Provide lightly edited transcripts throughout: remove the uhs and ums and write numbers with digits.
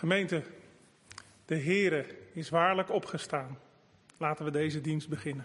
Gemeente, de Heere is waarlijk opgestaan. Laten we deze dienst beginnen.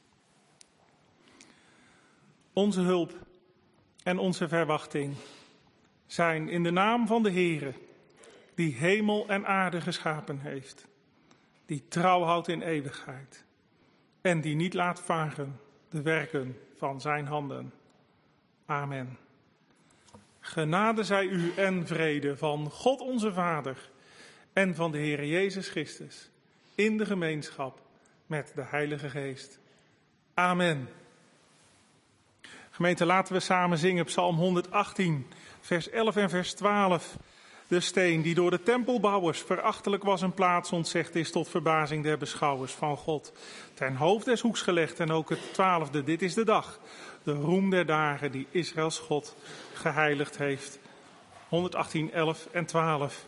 Onze hulp en onze verwachting zijn in de naam van de Heere, die hemel en aarde geschapen heeft, die trouw houdt in eeuwigheid en die niet laat varen de werken van zijn handen. Amen. Genade zij u en vrede van God onze Vader en van de Heere Jezus Christus in de gemeenschap met de Heilige Geest. Amen. Gemeente, laten we samen zingen Psalm 118, vers 11 en vers 12. De steen die door de tempelbouwers verachtelijk was een plaats ontzegd is tot verbazing der beschouwers van God. Ten hoofd des hoeks gelegd en ook het 12e, dit is de dag. De roem der dagen die Israëls God geheiligd heeft. 118, 11 en 12.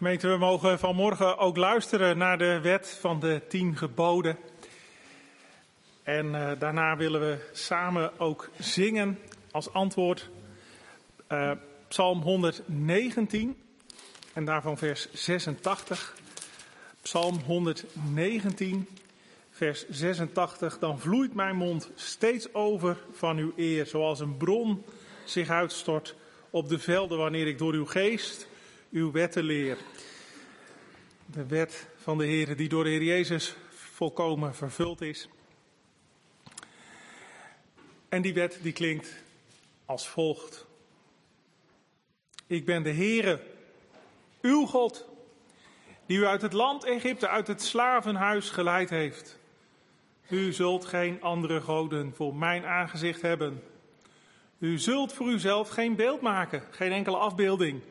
Gemeente, we mogen vanmorgen ook luisteren naar de wet van de 10 geboden. En daarna willen we samen ook zingen als antwoord Psalm 119 en daarvan vers 86. Psalm 119, vers 86. Dan vloeit mijn mond steeds over van uw eer, zoals een bron zich uitstort op de velden wanneer ik door uw geest uw wetten leer. De wet van de Heer die door de Heer Jezus volkomen vervuld is. En die wet die klinkt als volgt. Ik ben de Heere, uw God, die u uit het land Egypte, uit het slavenhuis geleid heeft. U zult geen andere goden voor mijn aangezicht hebben. U zult voor uzelf geen beeld maken, geen enkele afbeelding.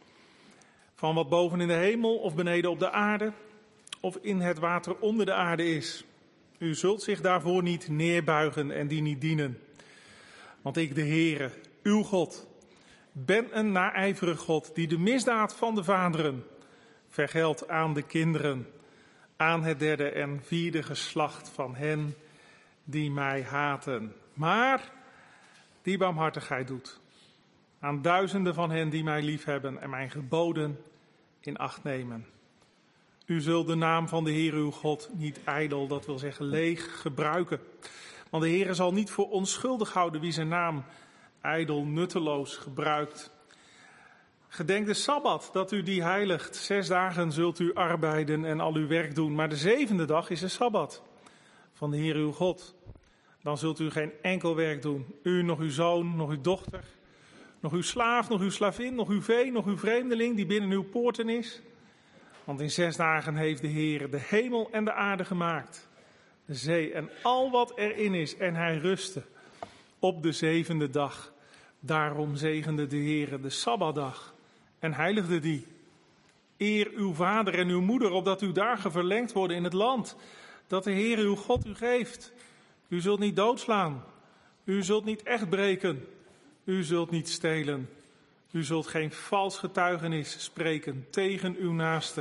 Van wat boven in de hemel of beneden op de aarde of in het water onder de aarde is. U zult zich daarvoor niet neerbuigen en die niet dienen. Want ik, de Heere, uw God, ben een naijverig God die de misdaad van de vaderen vergeldt aan de kinderen, aan het 3e en 4e geslacht van hen die mij haten. Maar die barmhartigheid doet aan duizenden van hen die mij liefhebben en mijn geboden in acht nemen. U zult de naam van de Heer uw God niet ijdel, dat wil zeggen leeg, gebruiken. Want de Heer zal niet voor onschuldig houden wie zijn naam ijdel, nutteloos gebruikt. Gedenk de Sabbat, dat u die heiligt. 6 dagen zult u arbeiden en al uw werk doen. Maar de 7e dag is de Sabbat van de Heer uw God. Dan zult u geen enkel werk doen. U, nog uw zoon, nog uw dochter, nog uw slaaf, nog uw slavin, nog uw vee, nog uw vreemdeling die binnen uw poorten is. Want in 6 dagen heeft de Heer de hemel en de aarde gemaakt. De zee en al wat erin is. En hij rustte op de 7e dag. Daarom zegende de Heer de Sabbatdag en heiligde die. Eer uw vader en uw moeder, opdat uw dagen verlengd worden in het land dat de Heer uw God u geeft. U zult niet doodslaan. U zult niet echt breken. U zult niet stelen. U zult geen vals getuigenis spreken tegen uw naaste.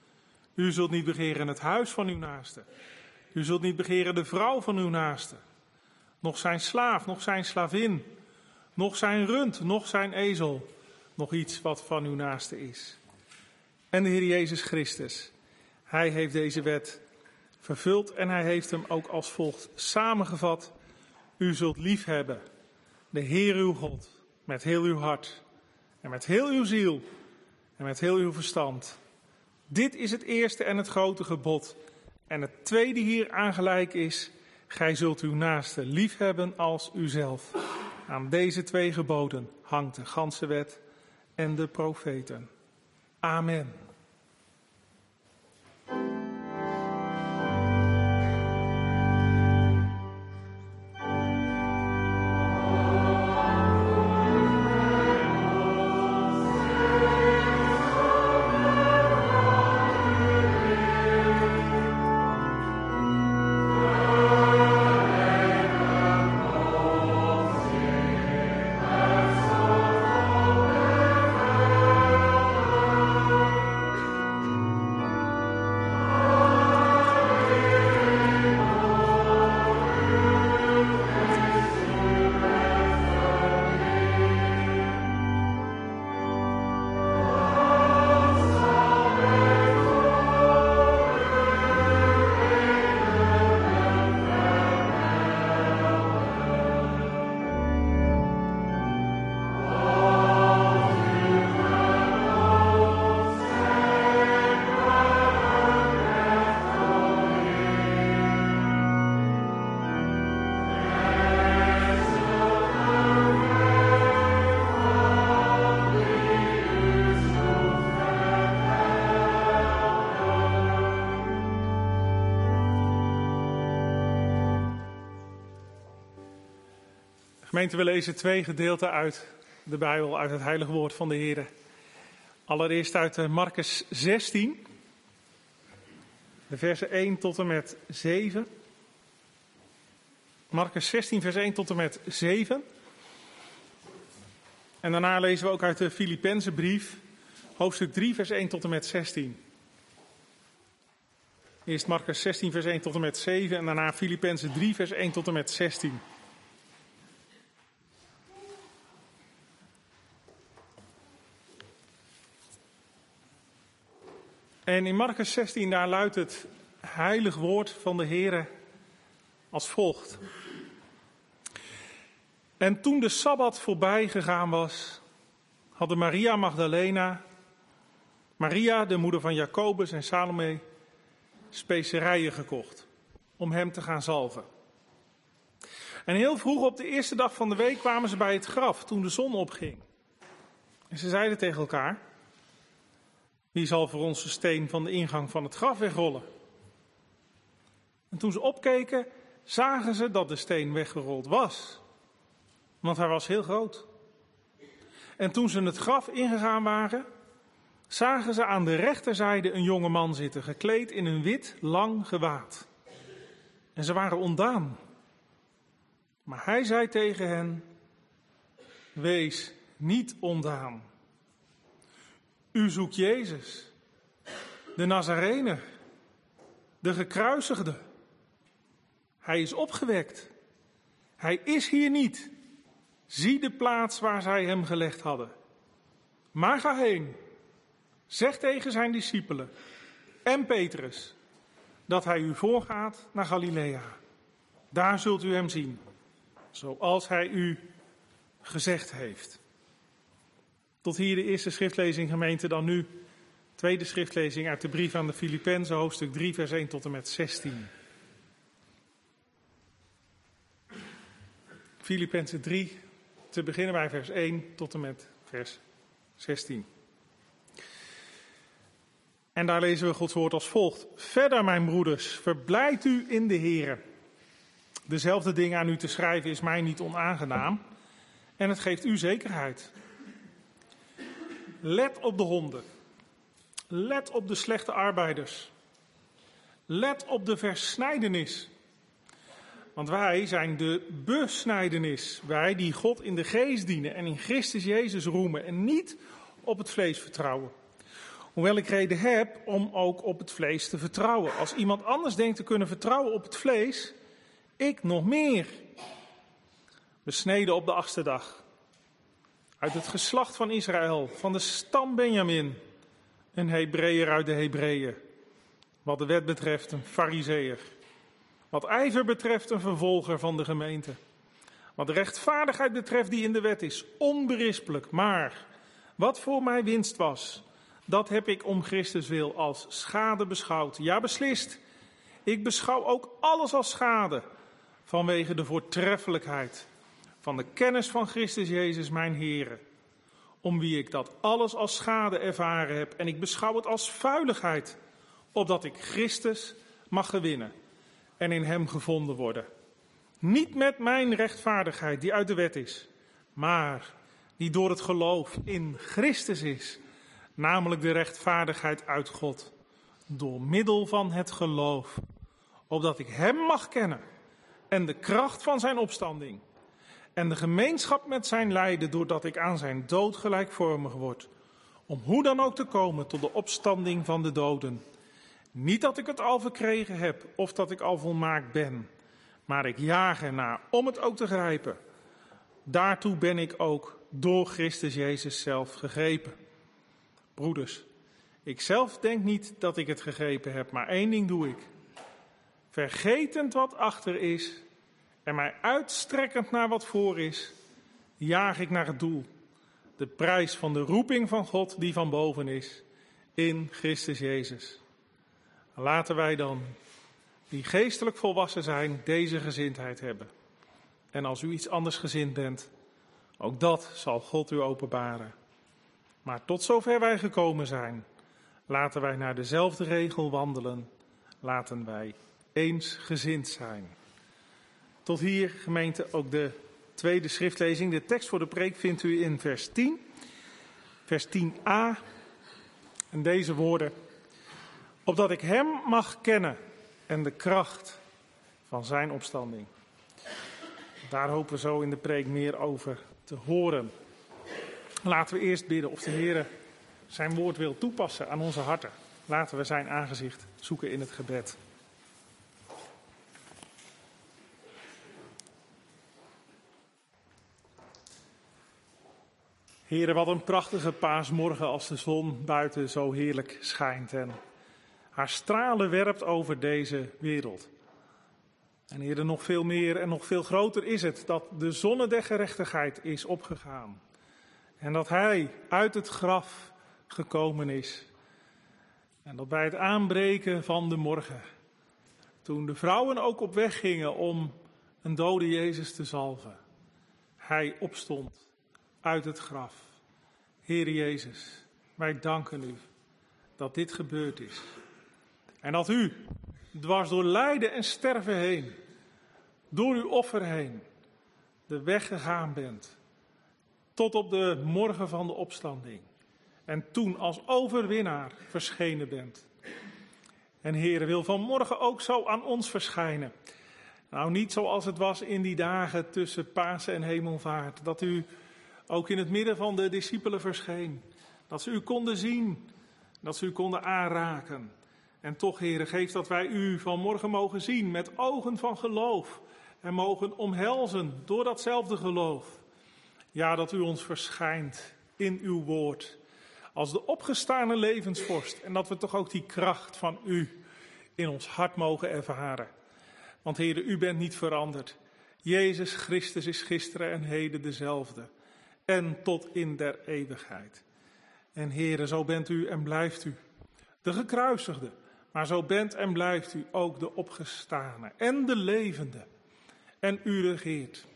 U zult niet begeren het huis van uw naaste. U zult niet begeren de vrouw van uw naaste. Nog zijn slaaf, nog zijn slavin. Nog zijn rund, nog zijn ezel. Nog iets wat van uw naaste is. En de Heer Jezus Christus, hij heeft deze wet vervuld en hij heeft hem ook als volgt samengevat. U zult liefhebben de Heer uw God met heel uw hart en met heel uw ziel en met heel uw verstand. Dit is het eerste en het grote gebod. En het tweede hier aangelijk is, gij zult uw naaste liefhebben als uzelf. Aan deze 2 geboden hangt de ganse wet en de profeten. Amen. Gemeente, we lezen 2 gedeelten uit de Bijbel, uit het heilige woord van de Heer. Allereerst uit Markus 16, de versen 1 tot en met 7. Markus 16, vers 1 tot en met 7. En daarna lezen we ook uit de Filippenzenbrief, hoofdstuk 3, vers 1 tot en met 16. Eerst Marcus 16, vers 1 tot en met 7 en daarna Filippenzen 3, vers 1 tot en met 16. En in Marcus 16, daar luidt het heilig woord van de Heere als volgt. En toen de Sabbat voorbij gegaan was, hadden Maria Magdalena, Maria de moeder van Jacobus en Salome, specerijen gekocht om hem te gaan zalven. En heel vroeg op de eerste dag van de week kwamen ze bij het graf toen de zon opging. En ze zeiden tegen elkaar: wie zal voor ons de steen van de ingang van het graf wegrollen? En toen ze opkeken, zagen ze dat de steen weggerold was. Want hij was heel groot. En toen ze het graf ingegaan waren, zagen ze aan de rechterzijde een jonge man zitten, gekleed in een wit, lang gewaad. En ze waren ontdaan. Maar hij zei tegen hen: wees niet ontdaan. U zoekt Jezus, de Nazarener, de gekruisigde. Hij is opgewekt. Hij is hier niet. Zie de plaats waar zij hem gelegd hadden. Maar ga heen. Zeg tegen zijn discipelen en Petrus dat hij u voorgaat naar Galilea. Daar zult u hem zien, zoals hij u gezegd heeft. Tot hier de eerste schriftlezing, gemeente. Dan nu tweede schriftlezing uit de brief aan de Filippenzen, hoofdstuk 3, vers 1 tot en met 16. Filippenzen 3, te beginnen bij vers 1 tot en met vers 16. En daar lezen we Gods woord als volgt. Verder, mijn broeders, verblijd u in de Here. Dezelfde dingen aan u te schrijven is mij niet onaangenaam. En het geeft u zekerheid. Let op de honden. Let op de slechte arbeiders. Let op de versnijdenis. Want wij zijn de besnijdenis. Wij die God in de geest dienen en in Christus Jezus roemen en niet op het vlees vertrouwen. Hoewel ik reden heb om ook op het vlees te vertrouwen. Als iemand anders denkt te kunnen vertrouwen op het vlees, ik nog meer. Besneden op de 8e dag. Uit het geslacht van Israël, van de stam Benjamin. Een Hebreeër uit de Hebreeën. Wat de wet betreft een Farizeeër. Wat ijver betreft een vervolger van de gemeente. Wat de rechtvaardigheid betreft die in de wet is, onberispelijk. Maar wat voor mij winst was, dat heb ik om Christus wil als schade beschouwd. Ja, beslist. Ik beschouw ook alles als schade vanwege de voortreffelijkheid van de kennis van Christus Jezus mijn Heere. Om wie ik dat alles als schade ervaren heb. En ik beschouw het als vuiligheid, opdat ik Christus mag gewinnen en in hem gevonden worden. Niet met mijn rechtvaardigheid die uit de wet is, maar die door het geloof in Christus is. Namelijk de rechtvaardigheid uit God, door middel van het geloof, opdat ik hem mag kennen en de kracht van zijn opstanding en de gemeenschap met zijn lijden, doordat ik aan zijn dood gelijkvormig word, om hoe dan ook te komen tot de opstanding van de doden. Niet dat ik het al verkregen heb of dat ik al volmaakt ben, maar ik jaag ernaar om het ook te grijpen. Daartoe ben ik ook door Christus Jezus zelf gegrepen. Broeders, ik zelf denk niet dat ik het gegrepen heb, maar één ding doe ik. Vergetend wat achter is en mij uitstrekkend naar wat voor is, jaag ik naar het doel. De prijs van de roeping van God die van boven is, in Christus Jezus. Laten wij dan, die geestelijk volwassen zijn, deze gezindheid hebben. En als u iets anders gezind bent, ook dat zal God u openbaren. Maar tot zover wij gekomen zijn, laten wij naar dezelfde regel wandelen. Laten wij eensgezind zijn. Tot hier, gemeente, ook de tweede schriftlezing. De tekst voor de preek vindt u in vers 10. Vers 10a. En deze woorden. Opdat ik hem mag kennen en de kracht van zijn opstanding. Daar hopen we zo in de preek meer over te horen. Laten we eerst bidden of de Heer zijn woord wil toepassen aan onze harten. Laten we zijn aangezicht zoeken in het gebed. Heere, wat een prachtige paasmorgen als de zon buiten zo heerlijk schijnt en haar stralen werpt over deze wereld. En Heere, nog veel meer en nog veel groter is het dat de zonne der gerechtigheid is opgegaan. En dat hij uit het graf gekomen is. En dat bij het aanbreken van de morgen, toen de vrouwen ook op weg gingen om een dode Jezus te zalven, hij opstond uit het graf. Heere Jezus, wij danken u dat dit gebeurd is. En dat u, dwars door lijden en sterven heen, door uw offer heen, de weg gegaan bent. Tot op de morgen van de opstanding. En toen als overwinnaar verschenen bent. En Heere, wil vanmorgen ook zo aan ons verschijnen. Nou, niet zoals het was in die dagen tussen Pasen en Hemelvaart. Dat u ook in het midden van de discipelen verscheen. Dat ze u konden zien. Dat ze u konden aanraken. En toch, Heere, geef dat wij u vanmorgen mogen zien met ogen van geloof. En mogen omhelzen door datzelfde geloof. Ja, dat u ons verschijnt in uw woord. Als de opgestane levensvorst. En dat we toch ook die kracht van u in ons hart mogen ervaren. Want Heere, u bent niet veranderd. Jezus Christus is gisteren en heden dezelfde. En tot in der eeuwigheid. En Heere, zo bent u en blijft u. De gekruisigde. Maar zo bent en blijft u ook de opgestane. En de levende. En u regeert.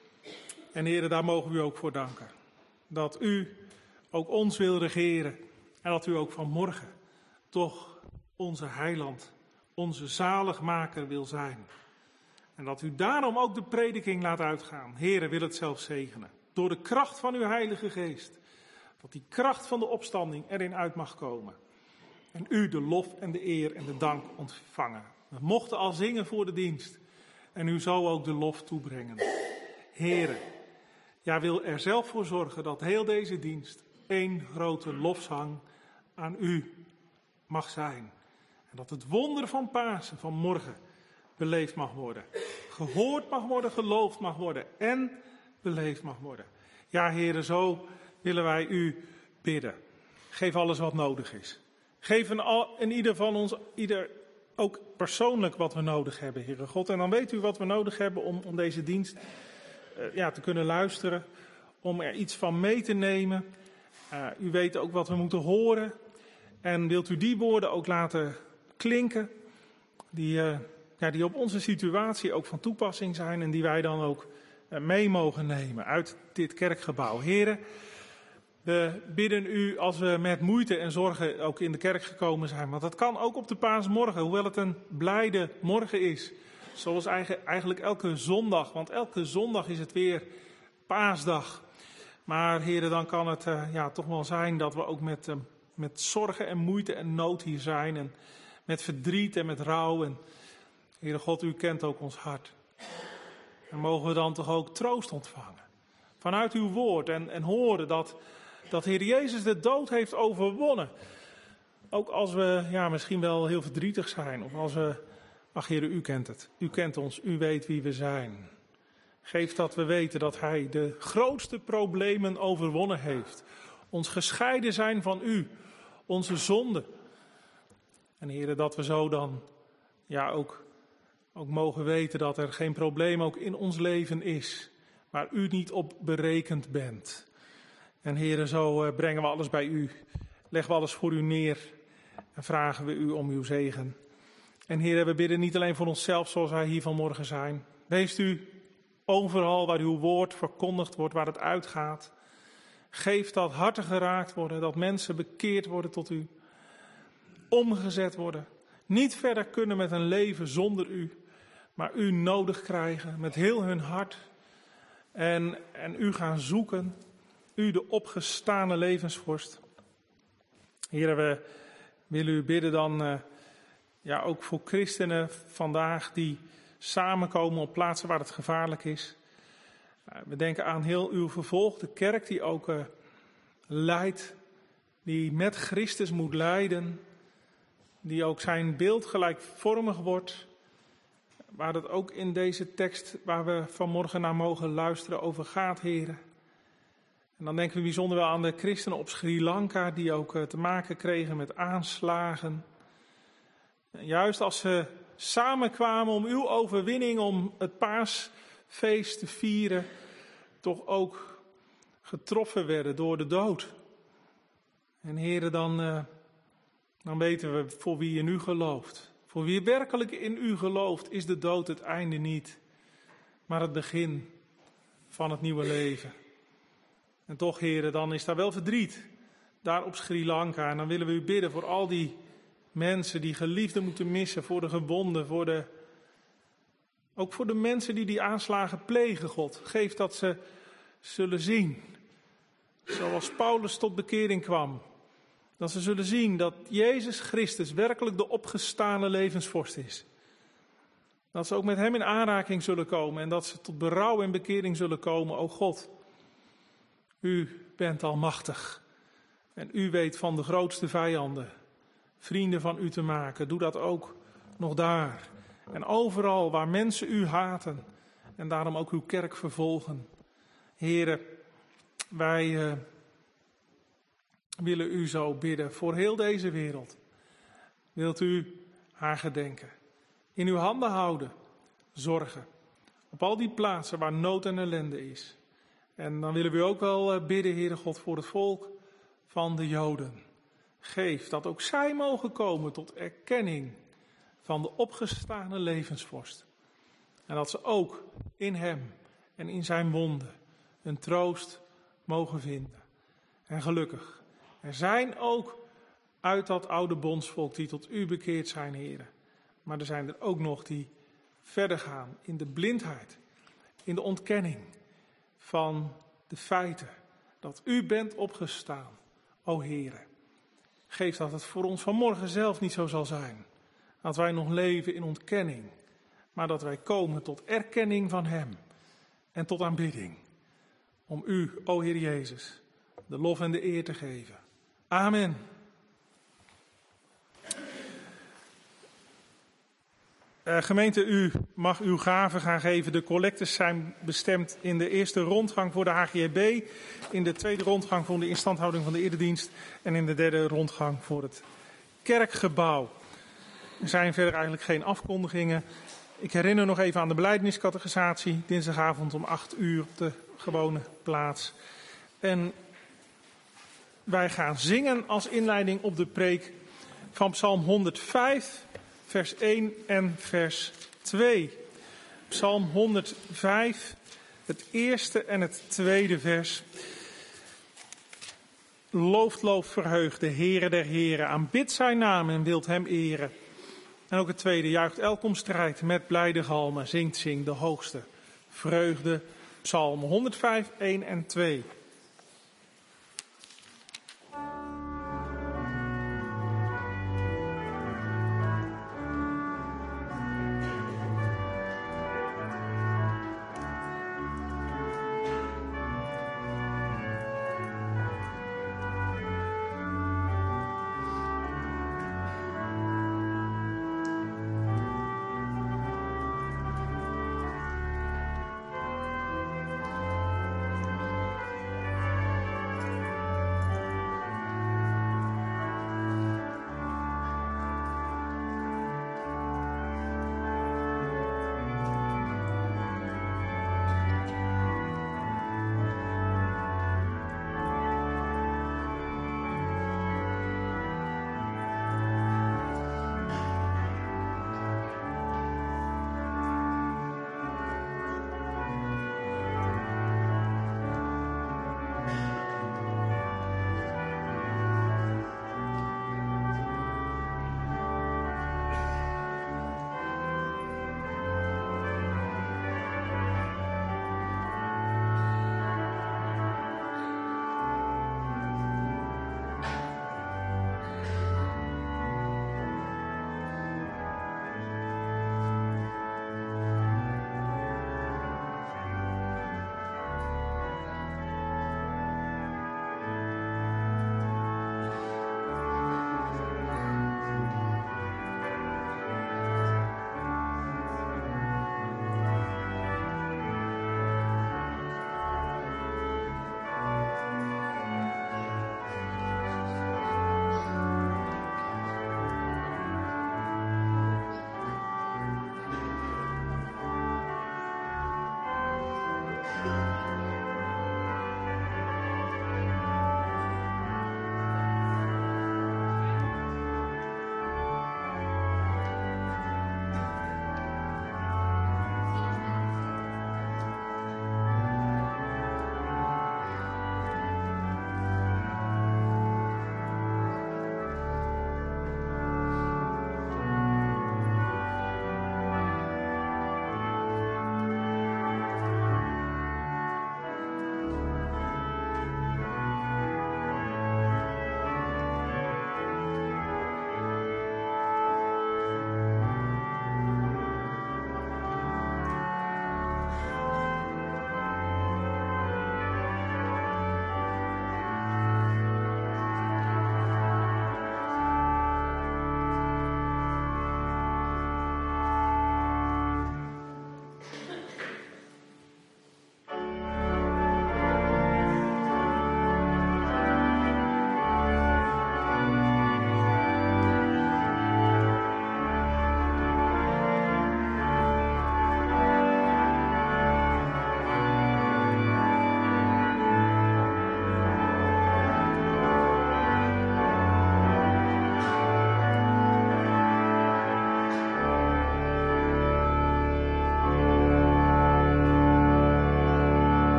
En Heere, daar mogen we u ook voor danken. Dat u ook ons wil regeren. En dat u ook vanmorgen toch onze heiland, onze zaligmaker wil zijn. En dat u daarom ook de prediking laat uitgaan. Heere, wil het zelf zegenen. Door de kracht van uw Heilige Geest. Dat die kracht van de opstanding erin uit mag komen. En u de lof en de eer en de dank ontvangen. We mochten al zingen voor de dienst. En u zo ook de lof toebrengen. Heere, ja, wil er zelf voor zorgen dat heel deze dienst één grote lofzang aan u mag zijn. En dat het wonder van Pasen, van morgen, beleefd mag worden. Gehoord mag worden, geloofd mag worden en beleefd mag worden. Ja, Heere, zo willen wij u bidden. Geef alles wat nodig is. Geef in ieder van ons, ieder ook persoonlijk wat we nodig hebben, Heere God. En dan weet u wat we nodig hebben om deze dienst te kunnen luisteren. Om er iets van mee te nemen. U weet ook wat we moeten horen. En wilt u die woorden ook laten klinken. Die op onze situatie ook van toepassing zijn. En die wij dan ook mee mogen nemen uit dit kerkgebouw. Heere, we bidden u als we met moeite en zorgen ook in de kerk gekomen zijn. Want dat kan ook op de paasmorgen, hoewel het een blijde morgen is. Zoals eigenlijk elke zondag, want elke zondag is het weer paasdag. Maar Heere, dan kan het toch wel zijn dat we ook met zorgen en moeite en nood hier zijn. En met verdriet en met rouw. En Heere God, u kent ook ons hart. En mogen we dan toch ook troost ontvangen. Vanuit uw woord en horen dat Heer Jezus de dood heeft overwonnen. Ook als we misschien wel heel verdrietig zijn. Of als we, ach Heer, u kent het. U kent ons, u weet wie we zijn. Geef dat we weten dat hij de grootste problemen overwonnen heeft. Ons gescheiden zijn van u. Onze zonde. En Heer, dat we zo dan ook mogen weten dat er geen probleem ook in ons leven is. Waar u niet op berekend bent. En Heere, zo brengen we alles bij u. Leggen we alles voor u neer. En vragen we u om uw zegen. En Heere, we bidden niet alleen voor onszelf zoals wij hier vanmorgen zijn. Wees u overal waar uw woord verkondigd wordt, waar het uitgaat. Geef dat harten geraakt worden, dat mensen bekeerd worden tot u. Omgezet worden. Niet verder kunnen met een leven zonder u. Maar u nodig krijgen met heel hun hart. En u gaan zoeken. U de opgestane levensvorst. Heere, we willen u bidden dan ook voor christenen vandaag die samenkomen op plaatsen waar het gevaarlijk is. We denken aan heel uw vervolgde kerk die ook lijdt. die met Christus moet lijden, die ook zijn beeld gelijkvormig wordt, waar het ook in deze tekst waar we vanmorgen naar mogen luisteren over gaat, Heere. En dan denken we bijzonder wel aan de christenen op Sri Lanka, die ook te maken kregen met aanslagen. En juist als ze samenkwamen om uw overwinning, om het paasfeest te vieren, toch ook getroffen werden door de dood. En Heere, dan weten we voor wie je nu gelooft. Voor wie werkelijk in u gelooft, is de dood het einde niet, maar het begin van het nieuwe leven. En toch, Heere, dan is daar wel verdriet, daar op Sri Lanka. En dan willen we u bidden voor al die mensen die geliefden moeten missen, voor de gewonden, ook voor de mensen die aanslagen plegen, God. Geef dat ze zullen zien, zoals Paulus tot bekering kwam. Dat ze zullen zien dat Jezus Christus werkelijk de opgestane levensvorst is. Dat ze ook met hem in aanraking zullen komen en dat ze tot berouw en bekering zullen komen. O God, u bent almachtig en u weet van de grootste vijanden vrienden van u te maken. Doe dat ook nog daar en overal waar mensen u haten en daarom ook uw kerk vervolgen. Heere, wij willen u zo bidden voor heel deze wereld. Wilt u haar gedenken, in uw handen houden, zorgen op al die plaatsen waar nood en ellende is. En dan willen we u ook wel bidden, Heere God, voor het volk van de Joden. Geef dat ook zij mogen komen tot erkenning van de opgestane levensvorst. En dat ze ook in hem en in zijn wonden een troost mogen vinden. En gelukkig, er zijn ook uit dat oude bondsvolk die tot u bekeerd zijn, Heere. Maar er zijn er ook nog die verder gaan in de blindheid, in de ontkenning van de feiten dat u bent opgestaan, o Heere. Geef dat het voor ons vanmorgen zelf niet zo zal zijn. Dat wij nog leven in ontkenning, maar dat wij komen tot erkenning van hem en tot aanbidding. Om u, o Heer Jezus, de lof en de eer te geven. Amen. Gemeente, u mag uw gaven gaan geven. De collectes zijn bestemd in de eerste rondgang voor de HGB, in de tweede rondgang voor de instandhouding van de eredienst en in de derde rondgang voor het kerkgebouw. Er zijn verder eigenlijk geen afkondigingen. Ik herinner nog even aan de belijdeniscatechisatie, dinsdagavond om 8:00 op de gewone plaats. En wij gaan zingen als inleiding op de preek van Psalm 105, vers 1 en vers 2. Psalm 105, het eerste en het tweede vers. Looft, verheugt de Heere der Heren, aanbidt zijn naam en wilt hem eren. En ook het tweede, juicht elk om strijd met blijde galmen, zingt de hoogste vreugde. Psalm 105, 1 en 2.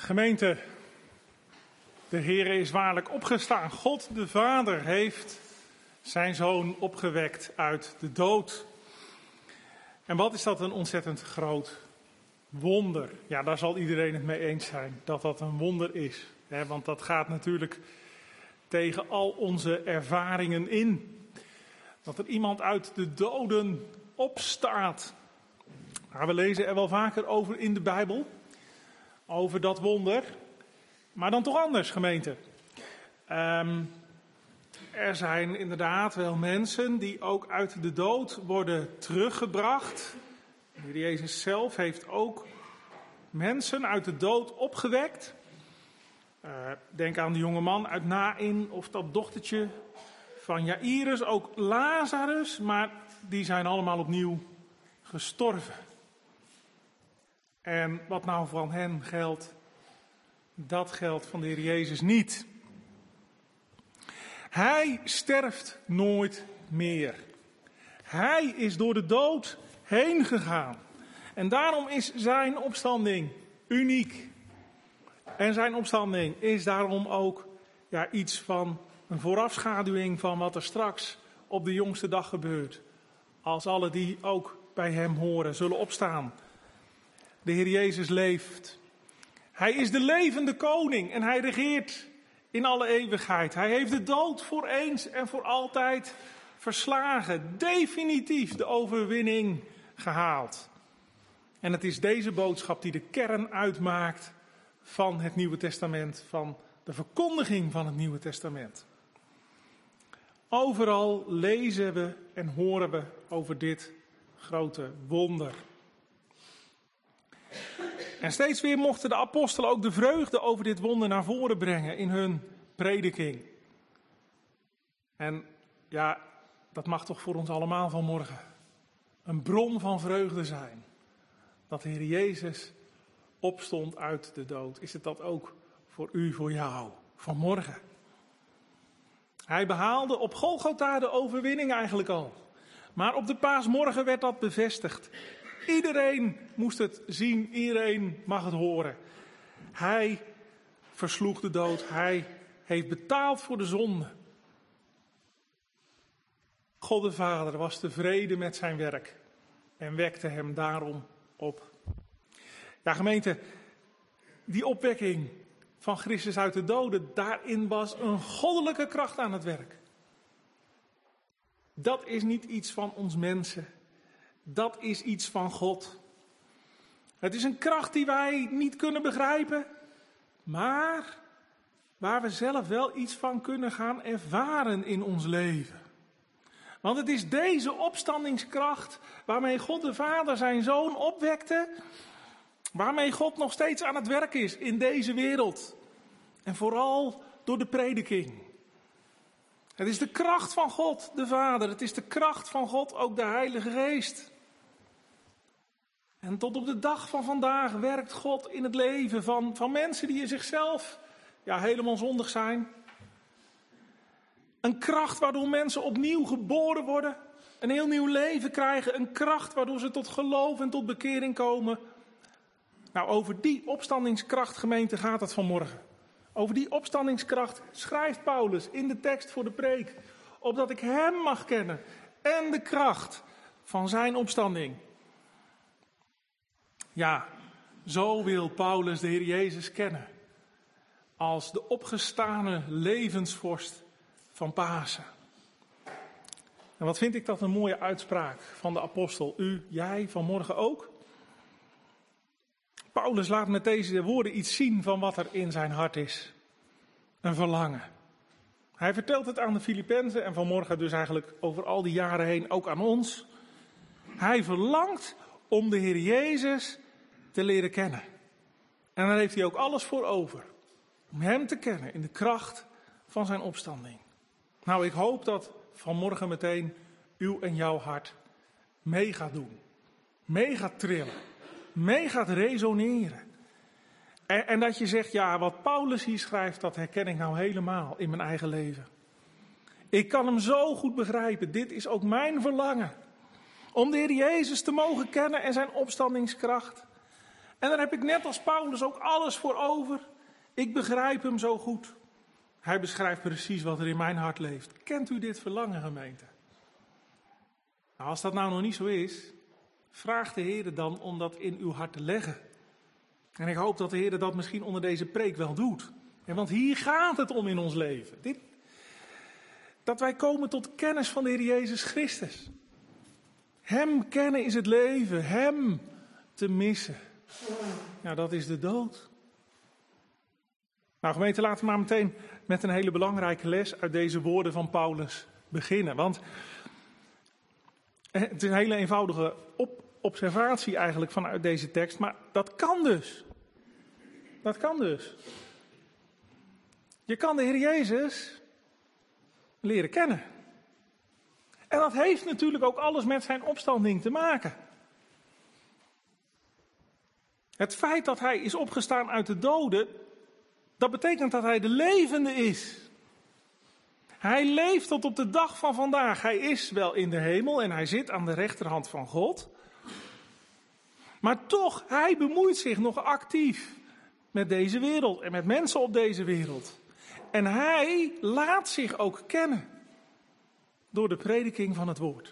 Gemeente, de Heer is waarlijk opgestaan. God de Vader heeft zijn Zoon opgewekt uit de dood. En wat is dat een ontzettend groot wonder. Ja, daar zal iedereen het mee eens zijn dat dat een wonder is. Want dat gaat natuurlijk tegen al onze ervaringen in. Dat er iemand uit de doden opstaat. Nou, we lezen er wel vaker over in de Bijbel. Over dat wonder. Maar dan toch anders, gemeente. Er zijn inderdaad wel mensen die ook uit de dood worden teruggebracht. De Heer Jezus zelf heeft ook mensen uit de dood opgewekt. Denk aan de jonge man uit Naïn of dat dochtertje van Jairus, ook Lazarus. Maar die zijn allemaal opnieuw gestorven. En wat nou van hen geldt, dat geldt van de Heer Jezus niet. Hij sterft nooit meer. Hij is door de dood heen gegaan. En daarom is zijn opstanding uniek. En zijn opstanding is daarom ook iets van een voorafschaduwing van wat er straks op de jongste dag gebeurt. Als alle die ook bij hem horen zullen opstaan. De Heer Jezus leeft. Hij is de levende koning en hij regeert in alle eeuwigheid. Hij heeft de dood voor eens en voor altijd verslagen. Definitief de overwinning gehaald. En het is deze boodschap die de kern uitmaakt van het Nieuwe Testament. Van de verkondiging van het Nieuwe Testament. Overal lezen we en horen we over dit grote wonder. En steeds weer mochten de apostelen ook de vreugde over dit wonder naar voren brengen in hun prediking. En ja, dat mag toch voor ons allemaal vanmorgen een bron van vreugde zijn. Dat de Heer Jezus opstond uit de dood. Is het dat ook voor u, voor jou, vanmorgen? Hij behaalde op Golgotha de overwinning eigenlijk al. Maar op de paasmorgen werd dat bevestigd. Iedereen moest het zien, iedereen mag het horen. Hij versloeg de dood, hij heeft betaald voor de zonde. God de Vader was tevreden met zijn werk en wekte hem daarom op. Ja, gemeente, die opwekking van Christus uit de doden, daarin was een goddelijke kracht aan het werk. Dat is niet iets van ons mensen. Dat is iets van God. Het is een kracht die wij niet kunnen begrijpen, maar waar we zelf wel iets van kunnen gaan ervaren in ons leven. Want het is deze opstandingskracht waarmee God de Vader zijn Zoon opwekte, waarmee God nog steeds aan het werk is in deze wereld. En vooral door de prediking. Het is de kracht van God, de Vader. Het is de kracht van God, ook de Heilige Geest. En tot op de dag van vandaag werkt God in het leven van mensen die in zichzelf helemaal zondig zijn. Een kracht waardoor mensen opnieuw geboren worden. Een heel nieuw leven krijgen. Een kracht waardoor ze tot geloof en tot bekering komen. Nou, over die opstandingskracht, gemeente, gaat het vanmorgen. Over die opstandingskracht schrijft Paulus in de tekst voor de preek. Opdat ik hem mag kennen en de kracht van zijn opstanding. Ja, zo wil Paulus de Heer Jezus kennen. Als de opgestane levensvorst van Pasen. En wat vind ik dat een mooie uitspraak van de apostel. U, jij, vanmorgen ook. Paulus laat met deze woorden iets zien van wat er in zijn hart is. Een verlangen. Hij vertelt het aan de Filippenzen en vanmorgen dus eigenlijk over al die jaren heen ook aan ons. Hij verlangt om de Heer Jezus te leren kennen. En daar heeft hij ook alles voor over. Om hem te kennen in de kracht van zijn opstanding. Nou, ik hoop dat vanmorgen meteen uw en jouw hart mee gaat doen. Mee gaat trillen. Mee gaat resoneren. En dat je zegt, ja, wat Paulus hier schrijft, dat herken ik nou helemaal in mijn eigen leven. Ik kan hem zo goed begrijpen. Dit is ook mijn verlangen. Om de Heer Jezus te mogen kennen en zijn opstandingskracht. En daar heb ik net als Paulus ook alles voor over. Ik begrijp hem zo goed. Hij beschrijft precies wat er in mijn hart leeft. Kent u dit verlangen, gemeente? Nou, als dat nou nog niet zo is, vraag de Heer dan om dat in uw hart te leggen. En ik hoop dat de Heer dat misschien onder deze preek wel doet. Ja, want hier gaat het om in ons leven. Dat wij komen tot kennis van de Heer Jezus Christus. Hem kennen is het leven. Hem te missen. Ja, dat is de dood. Nou gemeente, laten we maar meteen met een hele belangrijke les uit deze woorden van Paulus beginnen. Want het is een hele eenvoudige observatie eigenlijk vanuit deze tekst. Maar dat kan dus. Dat kan dus. Je kan de Heer Jezus leren kennen. En dat heeft natuurlijk ook alles met zijn opstanding te maken. Het feit dat hij is opgestaan uit de doden, dat betekent dat hij de levende is. Hij leeft tot op de dag van vandaag. Hij is wel in de hemel en hij zit aan de rechterhand van God. Maar toch, hij bemoeit zich nog actief met deze wereld en met mensen op deze wereld. En hij laat zich ook kennen door de prediking van het woord.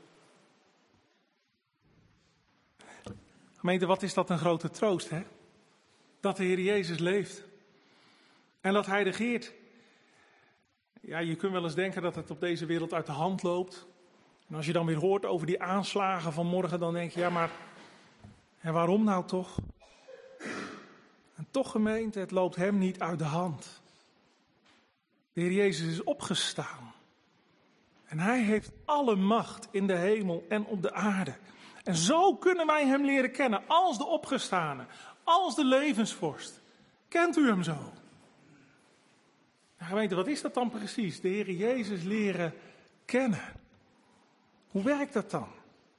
Gemeente, wat is dat een grote troost, hè? Dat de Heer Jezus leeft. En dat hij regeert. Ja, je kunt wel eens denken dat het op deze wereld uit de hand loopt. En als je dan weer hoort over die aanslagen van morgen, dan denk je, ja maar, en waarom nou toch? En toch gemeente, het loopt hem niet uit de hand. De Heer Jezus is opgestaan. En hij heeft alle macht in de hemel en op de aarde. En zo kunnen wij hem leren kennen als de opgestane, als de levensvorst. Kent u hem zo? Nou, gemeente, wat is dat dan precies? De Heer Jezus leren kennen. Hoe werkt dat dan?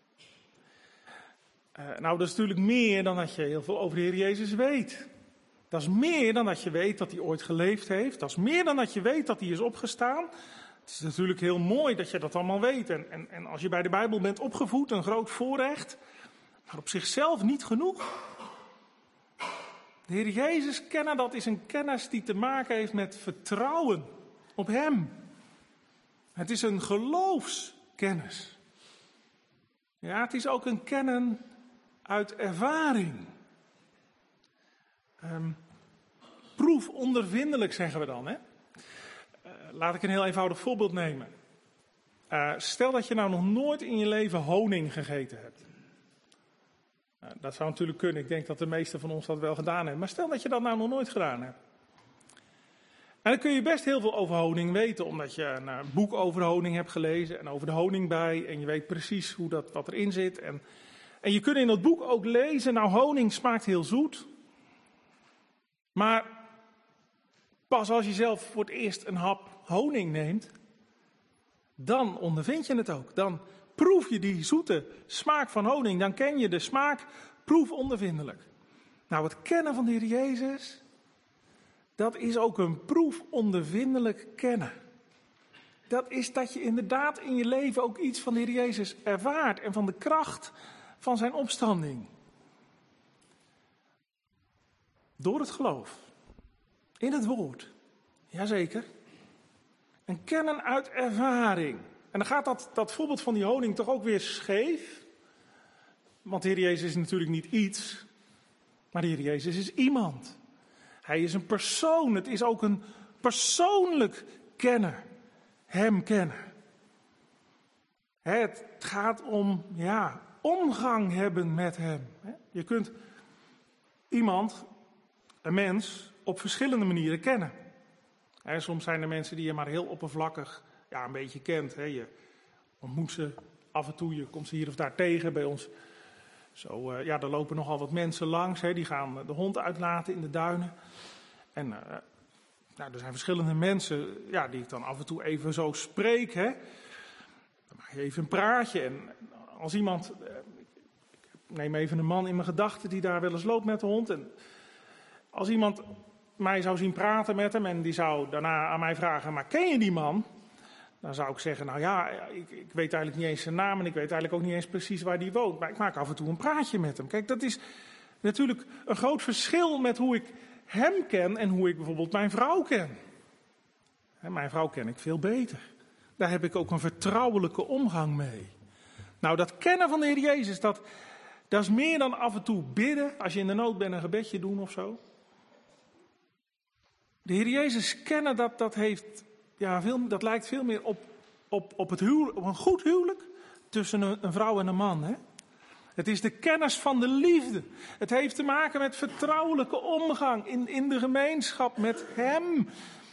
Nou, dat is natuurlijk meer dan dat je heel veel over de Heer Jezus weet. Dat is meer dan dat je weet dat hij ooit geleefd heeft. Dat is meer dan dat je weet dat hij is opgestaan. Het is natuurlijk heel mooi dat je dat allemaal weet. En als je bij de Bijbel bent opgevoed, een groot voorrecht. Maar op zichzelf niet genoeg. De Heer Jezus kennen, dat is een kennis die te maken heeft met vertrouwen op hem. Het is een geloofskennis. Ja, het is ook een kennen uit ervaring. Proefondervindelijk zeggen we dan, hè? Laat ik een heel eenvoudig voorbeeld nemen. Stel dat je nou nog nooit in je leven honing gegeten hebt. Dat zou natuurlijk kunnen. Ik denk dat de meesten van ons dat wel gedaan hebben. Maar stel dat je dat nou nog nooit gedaan hebt. En dan kun je best heel veel over honing weten. Omdat je een boek over honing hebt gelezen. En over de honingbij. En je weet precies wat erin zit. En je kunt in dat boek ook lezen. Nou, honing smaakt heel zoet. Maar pas als je zelf voor het eerst een hap honing neemt. Dan ondervind je het ook. Dan proef je die zoete smaak van honing. Dan ken je de smaak proefondervindelijk. Nou, het kennen van de Heer Jezus, dat is ook een proefondervindelijk kennen. Dat is dat je inderdaad in je leven ook iets van de Heer Jezus ervaart. En van de kracht van zijn opstanding. Door het geloof. In het woord. Jazeker. Een kennen uit ervaring. En dan gaat dat voorbeeld van die honing toch ook weer scheef. Want de Heer Jezus is natuurlijk niet iets. Maar de Heer Jezus is iemand. Hij is een persoon. Het is ook een persoonlijk kennen. Hem kennen. Het gaat om omgang hebben met hem. Je kunt iemand, een mens, op verschillende manieren kennen. Soms zijn er mensen die je maar heel oppervlakkig een beetje kent. Je ontmoet ze af en toe, je komt ze hier of daar tegen bij ons. Zo, er lopen nogal wat mensen langs, die gaan de hond uitlaten in de duinen. En er zijn verschillende mensen die ik dan af en toe even zo spreek. Dan maak je even een praatje. En als iemand, ik neem even een man in mijn gedachten die daar wel eens loopt met de hond. En als iemand mij zou zien praten met hem en die zou daarna aan mij vragen, maar ken je die man? Dan zou ik zeggen, ik weet eigenlijk niet eens zijn naam en ik weet eigenlijk ook niet eens precies waar die woont. Maar ik maak af en toe een praatje met hem. Kijk, Natuurlijk een groot verschil met hoe ik hem ken en hoe ik bijvoorbeeld mijn vrouw ken. Mijn vrouw ken ik veel beter. Daar heb ik ook een vertrouwelijke omgang mee. Nou, dat kennen van de Heer Jezus, dat is meer dan af en toe bidden. Als je in de nood bent, een gebedje doen of zo. De Heer Jezus kennen, dat lijkt veel meer op het huwelijk, op een goed huwelijk tussen een vrouw en een man. Hè? Het is de kennis van de liefde. Het heeft te maken met vertrouwelijke omgang in de gemeenschap met Hem.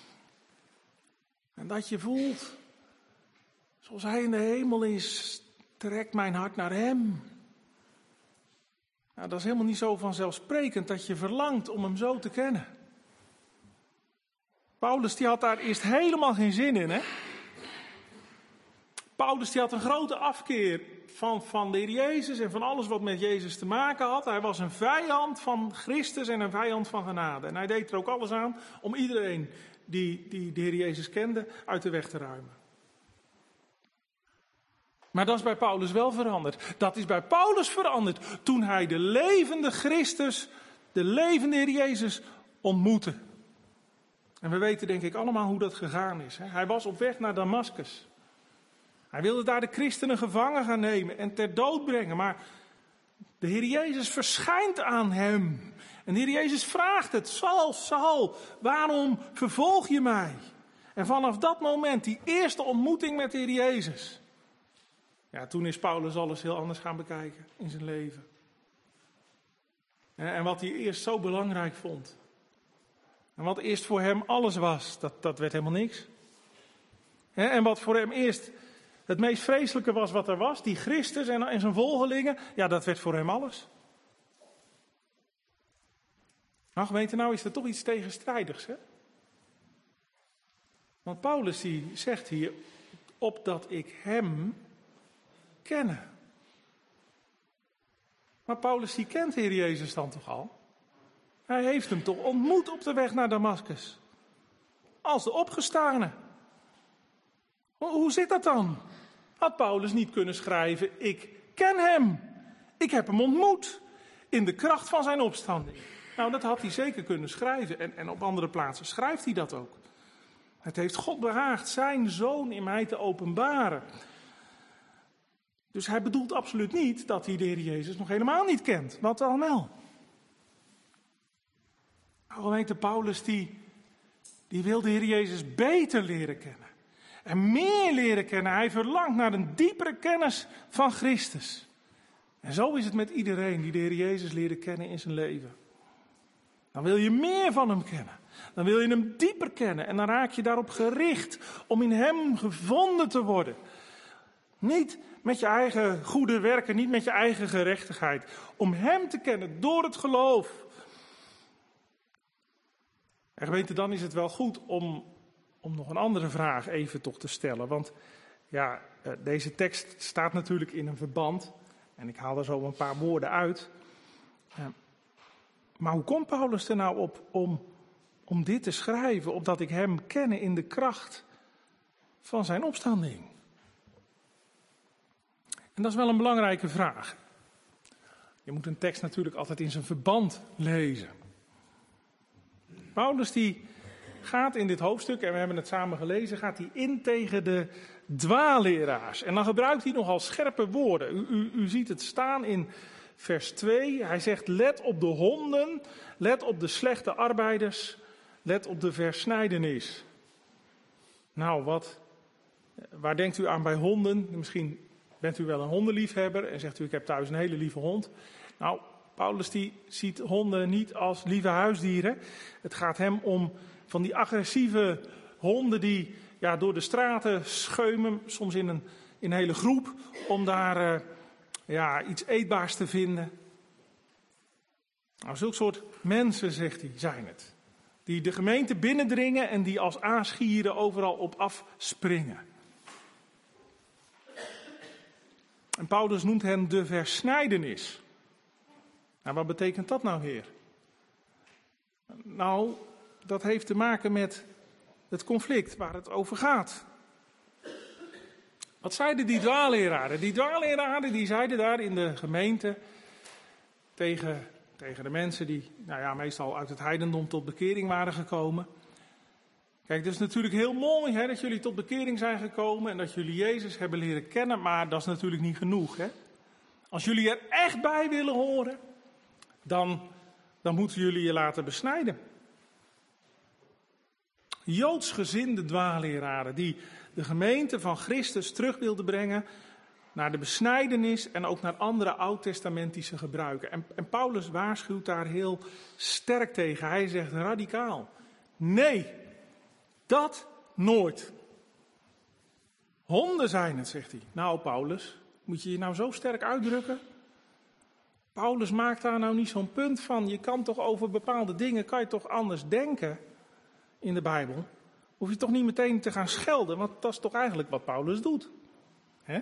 En dat je voelt, zoals Hij in de hemel is, trekt mijn hart naar Hem. Nou, dat is helemaal niet zo vanzelfsprekend dat je verlangt om Hem zo te kennen. Paulus die had daar eerst helemaal geen zin in. Hè? Paulus die had een grote afkeer van de Heer Jezus en van alles wat met Jezus te maken had. Hij was een vijand van Christus en een vijand van genade. En hij deed er ook alles aan om iedereen die de Heer Jezus kende uit de weg te ruimen. Maar dat is bij Paulus wel veranderd. Dat is bij Paulus veranderd toen hij de levende Christus, de levende Heer Jezus ontmoette. En we weten denk ik allemaal hoe dat gegaan is. Hè? Hij was op weg naar Damaskus. Hij wilde daar de christenen gevangen gaan nemen en ter dood brengen. Maar de Heer Jezus verschijnt aan hem. En de Heer Jezus vraagt het. Saul, Saul, waarom vervolg je mij? En vanaf dat moment, die eerste ontmoeting met de Heer Jezus. Ja, toen is Paulus alles heel anders gaan bekijken in zijn leven. En wat hij eerst zo belangrijk vond. En wat eerst voor hem alles was, dat werd helemaal niks. En wat voor hem eerst het meest vreselijke was wat er was, die Christus en zijn volgelingen, ja, dat werd voor hem alles. Nou gemeente, nou is er toch iets tegenstrijdigs, hè? Want Paulus die zegt hier, opdat ik hem kenne. Maar Paulus die kent de Heer Jezus dan toch al? Hij heeft hem toch ontmoet op de weg naar Damaskus. Als de opgestane. Hoe zit dat dan? Had Paulus niet kunnen schrijven, ik ken hem. Ik heb hem ontmoet. In de kracht van zijn opstanding. Nou, dat had hij zeker kunnen schrijven. En op andere plaatsen schrijft hij dat ook. Het heeft God behaagd zijn zoon in mij te openbaren. Dus hij bedoelt absoluut niet dat hij de Heer Jezus nog helemaal niet kent. Wat dan wel? Gemeente, Paulus die wil de Heer Jezus beter leren kennen. En meer leren kennen. Hij verlangt naar een diepere kennis van Christus. En zo is het met iedereen die de Heer Jezus leren kennen in zijn leven. Dan wil je meer van hem kennen. Dan wil je hem dieper kennen. En dan raak je daarop gericht om in hem gevonden te worden. Niet met je eigen goede werken, niet met je eigen gerechtigheid. Om hem te kennen door het geloof. En gemeente, dan is het wel goed om nog een andere vraag even toch te stellen. Want ja, deze tekst staat natuurlijk in een verband. En ik haal er zo een paar woorden uit. Maar hoe komt Paulus er nou op om dit te schrijven? Opdat ik hem kenne in de kracht van zijn opstanding. En dat is wel een belangrijke vraag. Je moet een tekst natuurlijk altijd in zijn verband lezen. Paulus die gaat in dit hoofdstuk, en we hebben het samen gelezen, gaat hij in tegen de dwaalleraars. En dan gebruikt hij nogal scherpe woorden. U ziet het staan in vers 2. Hij zegt, let op de honden, let op de slechte arbeiders, let op de versnijdenis. Nou, waar denkt u aan bij honden? Misschien bent u wel een hondenliefhebber en zegt u, ik heb thuis een hele lieve hond. Nou, Paulus die ziet honden niet als lieve huisdieren. Het gaat hem om van die agressieve honden die door de straten scheumen, soms in een hele groep, om daar iets eetbaars te vinden. Nou, zulk soort mensen, zegt hij, zijn het. Die de gemeente binnendringen en die als aasgieren overal op afspringen. En Paulus noemt hen de versnijdenis. Nou, wat betekent dat nou, Heer? Nou, dat heeft te maken met het conflict waar het over gaat. Wat zeiden die dwaalleraren? Die dwaalleraren die zeiden daar in de gemeente tegen Tegen de mensen die meestal uit het heidendom tot bekering waren gekomen. Kijk, het is natuurlijk heel mooi dat jullie tot bekering zijn gekomen en dat jullie Jezus hebben leren kennen, maar dat is natuurlijk niet genoeg. Hè? Als jullie er echt bij willen horen, dan moeten jullie je laten besnijden. Joodsgezinde dwaalleraren die de gemeente van Christus terug wilden brengen naar de besnijdenis en ook naar andere oud-testamentische gebruiken. En Paulus waarschuwt daar heel sterk tegen. Hij zegt radicaal: nee, dat nooit. Honden zijn het, zegt hij. Nou, Paulus, moet je je nou zo sterk uitdrukken? Paulus maakt daar nou niet zo'n punt van. Je kan toch over bepaalde dingen, kan je toch anders denken in de Bijbel? Hoef je toch niet meteen te gaan schelden, want dat is toch eigenlijk wat Paulus doet. Hè?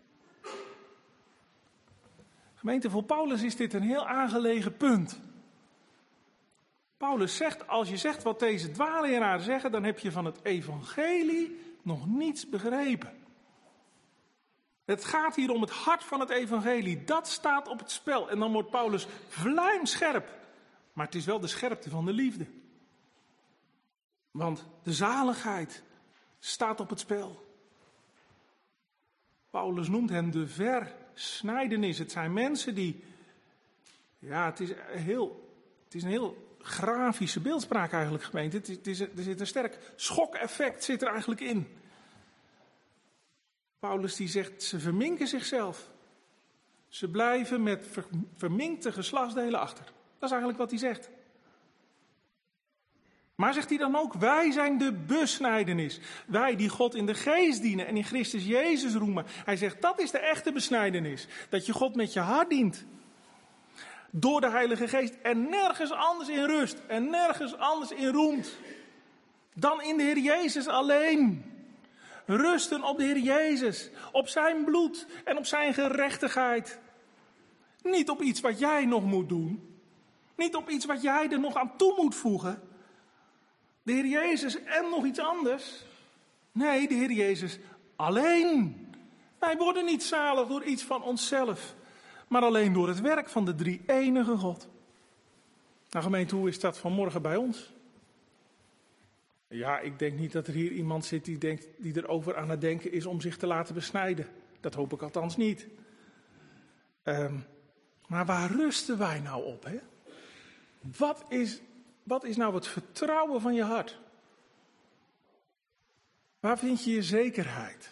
Gemeente, voor Paulus is dit een heel aangelegen punt. Paulus zegt, als je zegt wat deze dwaalleraren zeggen, dan heb je van het evangelie nog niets begrepen. Het gaat hier om het hart van het evangelie. Dat staat op het spel. En dan wordt Paulus vlijmscherp. Maar het is wel de scherpte van de liefde. Want de zaligheid staat op het spel. Paulus noemt hen de versnijdenis. Het zijn mensen die... Ja, het is een heel grafische beeldspraak eigenlijk, gemeente. Er zit een sterk schokeffect zit er eigenlijk in. Paulus die zegt, ze verminken zichzelf. Ze blijven met verminkte geslachtsdelen achter. Dat is eigenlijk wat hij zegt. Maar zegt hij dan ook, wij zijn de besnijdenis. Wij die God in de geest dienen en in Christus Jezus roemen. Hij zegt, dat is de echte besnijdenis. Dat je God met je hart dient. Door de Heilige Geest en nergens anders in rust. En nergens anders in roemt. Dan in de Heer Jezus alleen. Rusten op de Heer Jezus. Op zijn bloed en op zijn gerechtigheid. Niet op iets wat jij nog moet doen. Niet op iets wat jij er nog aan toe moet voegen. De Heer Jezus en nog iets anders. Nee, de Heer Jezus alleen. Wij worden niet zalig door iets van onszelf. Maar alleen door het werk van de drie-enige God. Nou gemeente, hoe is dat vanmorgen bij ons? Ja, ik denk niet dat er hier iemand zit die erover aan het denken is om zich te laten besnijden. Dat hoop ik althans niet. Maar waar rusten wij nou op? Hè? Wat is nou het vertrouwen van je hart? Waar vind je je zekerheid?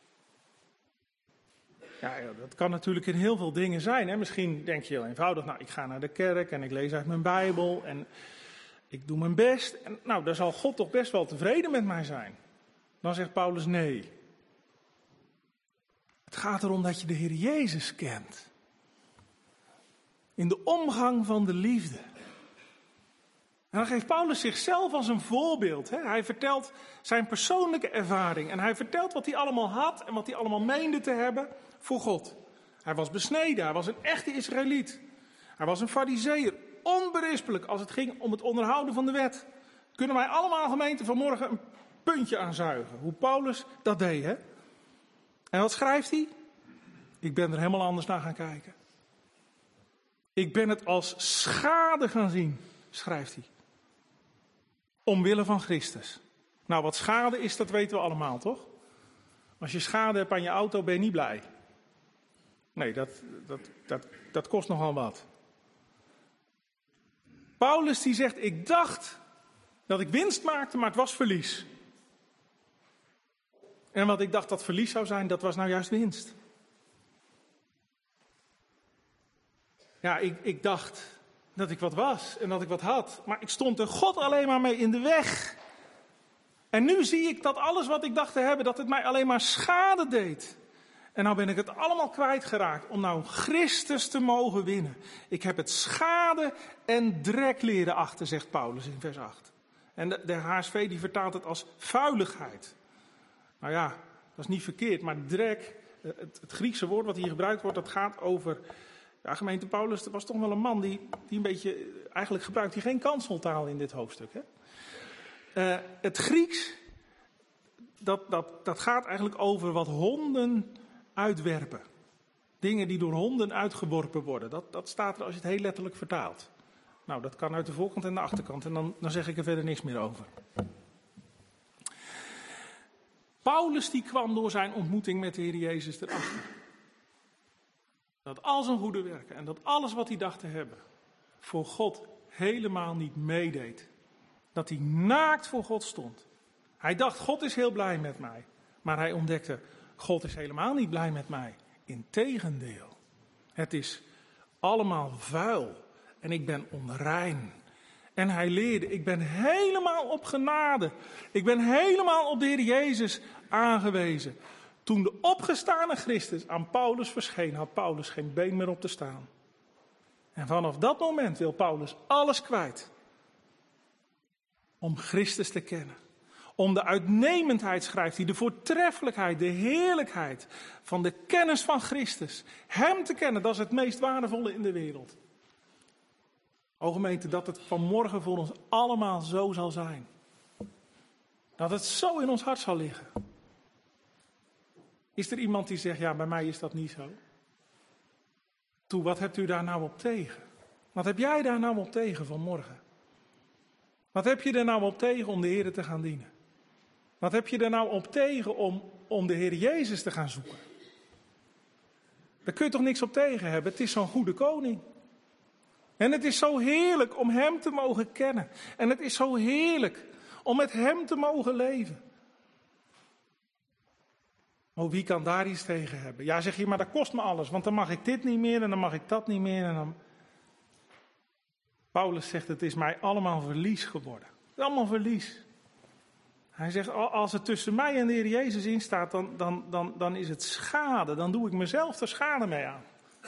Ja, dat kan natuurlijk in heel veel dingen zijn. Hè? Misschien denk je heel eenvoudig, nou, ik ga naar de kerk en ik lees uit mijn Bijbel en ik doe mijn best. En nou, daar zal God toch best wel tevreden met mij zijn. Dan zegt Paulus nee. Het gaat erom dat je de Heer Jezus kent. In de omgang van de liefde. En dan geeft Paulus zichzelf als een voorbeeld. Hè? Hij vertelt zijn persoonlijke ervaring. En hij vertelt wat hij allemaal had en wat hij allemaal meende te hebben voor God. Hij was besneden, hij was een echte Israëliet. Hij was een Farizeeër, onberispelijk als het ging om het onderhouden van de wet. Kunnen wij allemaal, gemeente, vanmorgen een puntje aanzuigen. Hoe Paulus dat deed, hè? En wat schrijft hij? Ik ben er helemaal anders naar gaan kijken. Ik ben het als schade gaan zien, schrijft hij. Omwille van Christus. Nou, wat schade is, dat weten we allemaal, toch? Als je schade hebt aan je auto, ben je niet blij. Nee, dat kost nogal wat. Paulus die zegt, ik dacht dat ik winst maakte, maar het was verlies. En wat ik dacht dat verlies zou zijn, dat was nou juist winst. Ja, ik dacht dat ik wat was en dat ik wat had. Maar ik stond er God alleen maar mee in de weg. En nu zie ik dat alles wat ik dacht te hebben, dat het mij alleen maar schade deed. En nou ben ik het allemaal kwijtgeraakt om nou Christus te mogen winnen. Ik heb het schade en drek leren achter, zegt Paulus in vers 8. En de HSV die vertaalt het als vuiligheid. Nou ja, dat is niet verkeerd, maar drek, het Griekse woord wat hier gebruikt wordt, dat gaat over... Ja, gemeente Paulus, dat was toch wel een man die een beetje... Eigenlijk gebruikt hij geen kanseltaal in dit hoofdstuk. Hè? Het Grieks, dat gaat eigenlijk over wat honden uitwerpen. Dingen die door honden uitgeworpen worden. Dat staat er als je het heel letterlijk vertaalt. Nou, dat kan uit de voorkant en de achterkant. En dan zeg ik er verder niks meer over. Paulus die kwam door zijn ontmoeting met de Heer Jezus erachter. Dat al zijn goede werken en dat alles wat hij dacht te hebben, voor God helemaal niet meedeed. Dat hij naakt voor God stond. Hij dacht, God is heel blij met mij. Maar hij ontdekte, God is helemaal niet blij met mij. Integendeel. Het is allemaal vuil. En ik ben onrein. En hij leerde, ik ben helemaal op genade. Ik ben helemaal op de Heer Jezus aangewezen. Toen de opgestane Christus aan Paulus verscheen, had Paulus geen been meer op te staan. En vanaf dat moment wil Paulus alles kwijt. Om Christus te kennen. Om de uitnemendheid, schrijft hij, de voortreffelijkheid, de heerlijkheid van de kennis van Christus. Hem te kennen, dat is het meest waardevolle in de wereld. O gemeente, dat het vanmorgen voor ons allemaal zo zal zijn. Dat het zo in ons hart zal liggen. Is er iemand die zegt, ja, bij mij is dat niet zo? Toe, wat hebt u daar nou op tegen? Wat heb jij daar nou op tegen vanmorgen? Wat heb je er nou op tegen om de Heer te gaan dienen? Wat heb je er nou op tegen om de Heer Jezus te gaan zoeken? Daar kun je toch niks op tegen hebben? Het is zo'n goede koning. En het is zo heerlijk om hem te mogen kennen. En het is zo heerlijk om met hem te mogen leven. Oh, wie kan daar iets tegen hebben? Ja, zeg je, maar dat kost me alles. Want dan mag ik dit niet meer en dan mag ik dat niet meer. En dan... Paulus zegt, het is mij allemaal verlies geworden. Het is allemaal verlies. Hij zegt, als het tussen mij en de Heer Jezus in staat, dan is het schade. Dan doe ik mezelf er schade mee aan.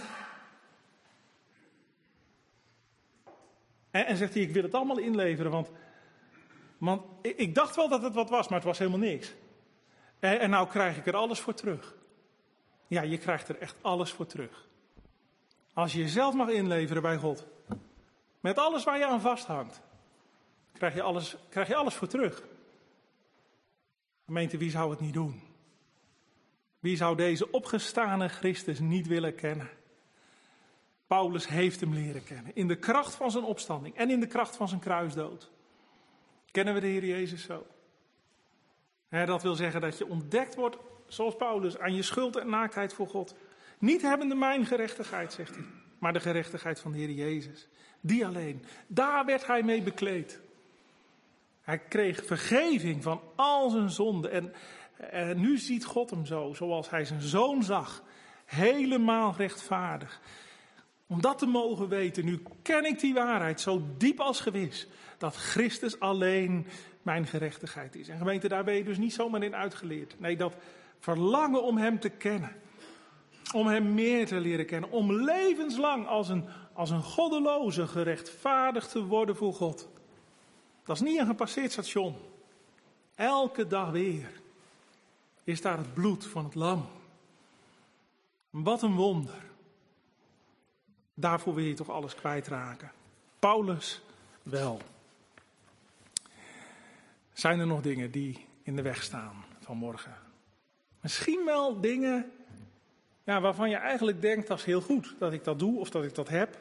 En zegt hij, ik wil het allemaal inleveren, want ik dacht wel dat het wat was, maar het was helemaal niks. En nou krijg ik er alles voor terug. Ja, je krijgt er echt alles voor terug. Als je jezelf mag inleveren bij God, met alles waar je aan vasthangt, krijg je alles voor terug. Gemeente, wie zou het niet doen? Wie zou deze opgestane Christus niet willen kennen? Paulus heeft hem leren kennen. In de kracht van zijn opstanding en in de kracht van zijn kruisdood. Kennen we de Heer Jezus zo? Dat wil zeggen dat je ontdekt wordt, zoals Paulus, aan je schuld en naaktheid voor God. Niet hebbende mijn gerechtigheid, zegt hij, maar de gerechtigheid van de Heer Jezus. Die alleen. Daar werd hij mee bekleed. Hij kreeg vergeving van al zijn zonden. En nu ziet God hem zo, zoals hij zijn zoon zag. Helemaal rechtvaardig. Om dat te mogen weten, nu ken ik die waarheid zo diep als gewis. Dat Christus alleen mijn gerechtigheid is. En gemeente, daar ben je dus niet zomaar in uitgeleerd. Nee, dat verlangen om hem te kennen. Om hem meer te leren kennen. Om levenslang als een goddeloze gerechtvaardigd te worden voor God. Dat is niet een gepasseerd station. Elke dag weer is daar het bloed van het lam. Wat een wonder. Daarvoor wil je toch alles kwijtraken. Paulus wel. Zijn er nog dingen die in de weg staan vanmorgen? Misschien wel dingen waarvan je eigenlijk denkt, dat is heel goed dat ik dat doe of dat ik dat heb.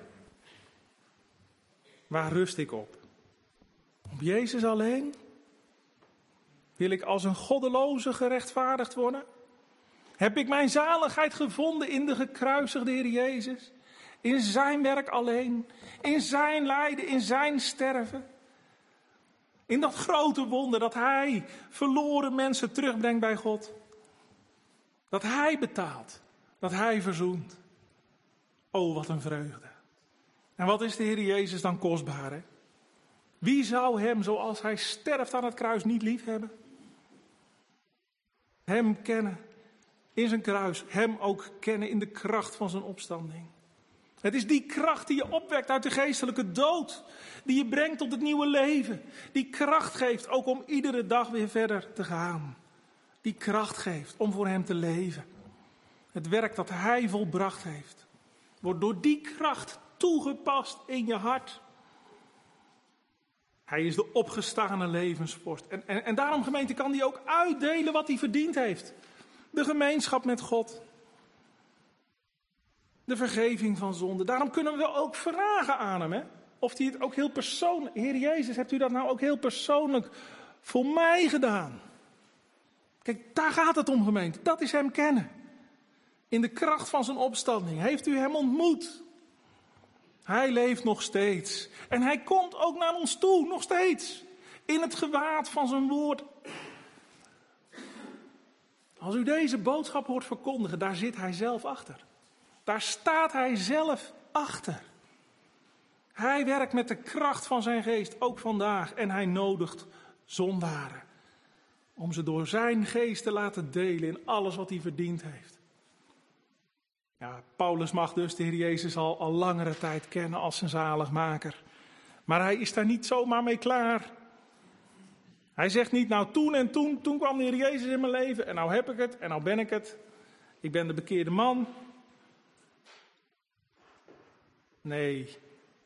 Waar rust ik op? Op Jezus alleen? Wil ik als een goddeloze gerechtvaardigd worden? Heb ik mijn zaligheid gevonden in de gekruisigde Heer Jezus? In zijn werk alleen? In zijn lijden, in zijn sterven? In dat grote wonder dat hij verloren mensen terugbrengt bij God? Dat hij betaalt, dat hij verzoent. Oh, wat een vreugde. En wat is de Heer Jezus dan kostbaar, hè? Wie zou hem, zoals hij sterft aan het kruis, niet lief hebben? Hem kennen in zijn kruis. Hem ook kennen in de kracht van zijn opstanding. Het is die kracht die je opwekt uit de geestelijke dood. Die je brengt tot het nieuwe leven. Die kracht geeft ook om iedere dag weer verder te gaan. Die kracht geeft om voor hem te leven. Het werk dat hij volbracht heeft. Wordt door die kracht toegepast in je hart. Hij is de opgestane levensvorst. En daarom, gemeente, kan hij ook uitdelen wat hij verdiend heeft. De gemeenschap met God. De vergeving van zonde. Daarom kunnen we ook vragen aan hem. Hè? Of hij het ook heel persoonlijk... Heer Jezus, hebt u dat nou ook heel persoonlijk voor mij gedaan? Kijk, daar gaat het om, gemeente. Dat is hem kennen. In de kracht van zijn opstanding. Heeft u hem ontmoet? Hij leeft nog steeds. En hij komt ook naar ons toe, nog steeds. In het gewaad van zijn woord. Als u deze boodschap hoort verkondigen, daar zit hij zelf achter. Daar staat hij zelf achter. Hij werkt met de kracht van zijn geest, ook vandaag. En hij nodigt zondaren. Om ze door zijn geest te laten delen in alles wat hij verdiend heeft. Ja, Paulus mag dus de Heer Jezus al langere tijd kennen als zijn zaligmaker. Maar hij is daar niet zomaar mee klaar. Hij zegt niet, nou toen kwam de Heer Jezus in mijn leven en nou heb ik het en nou ben ik het. Ik ben de bekeerde man. Nee,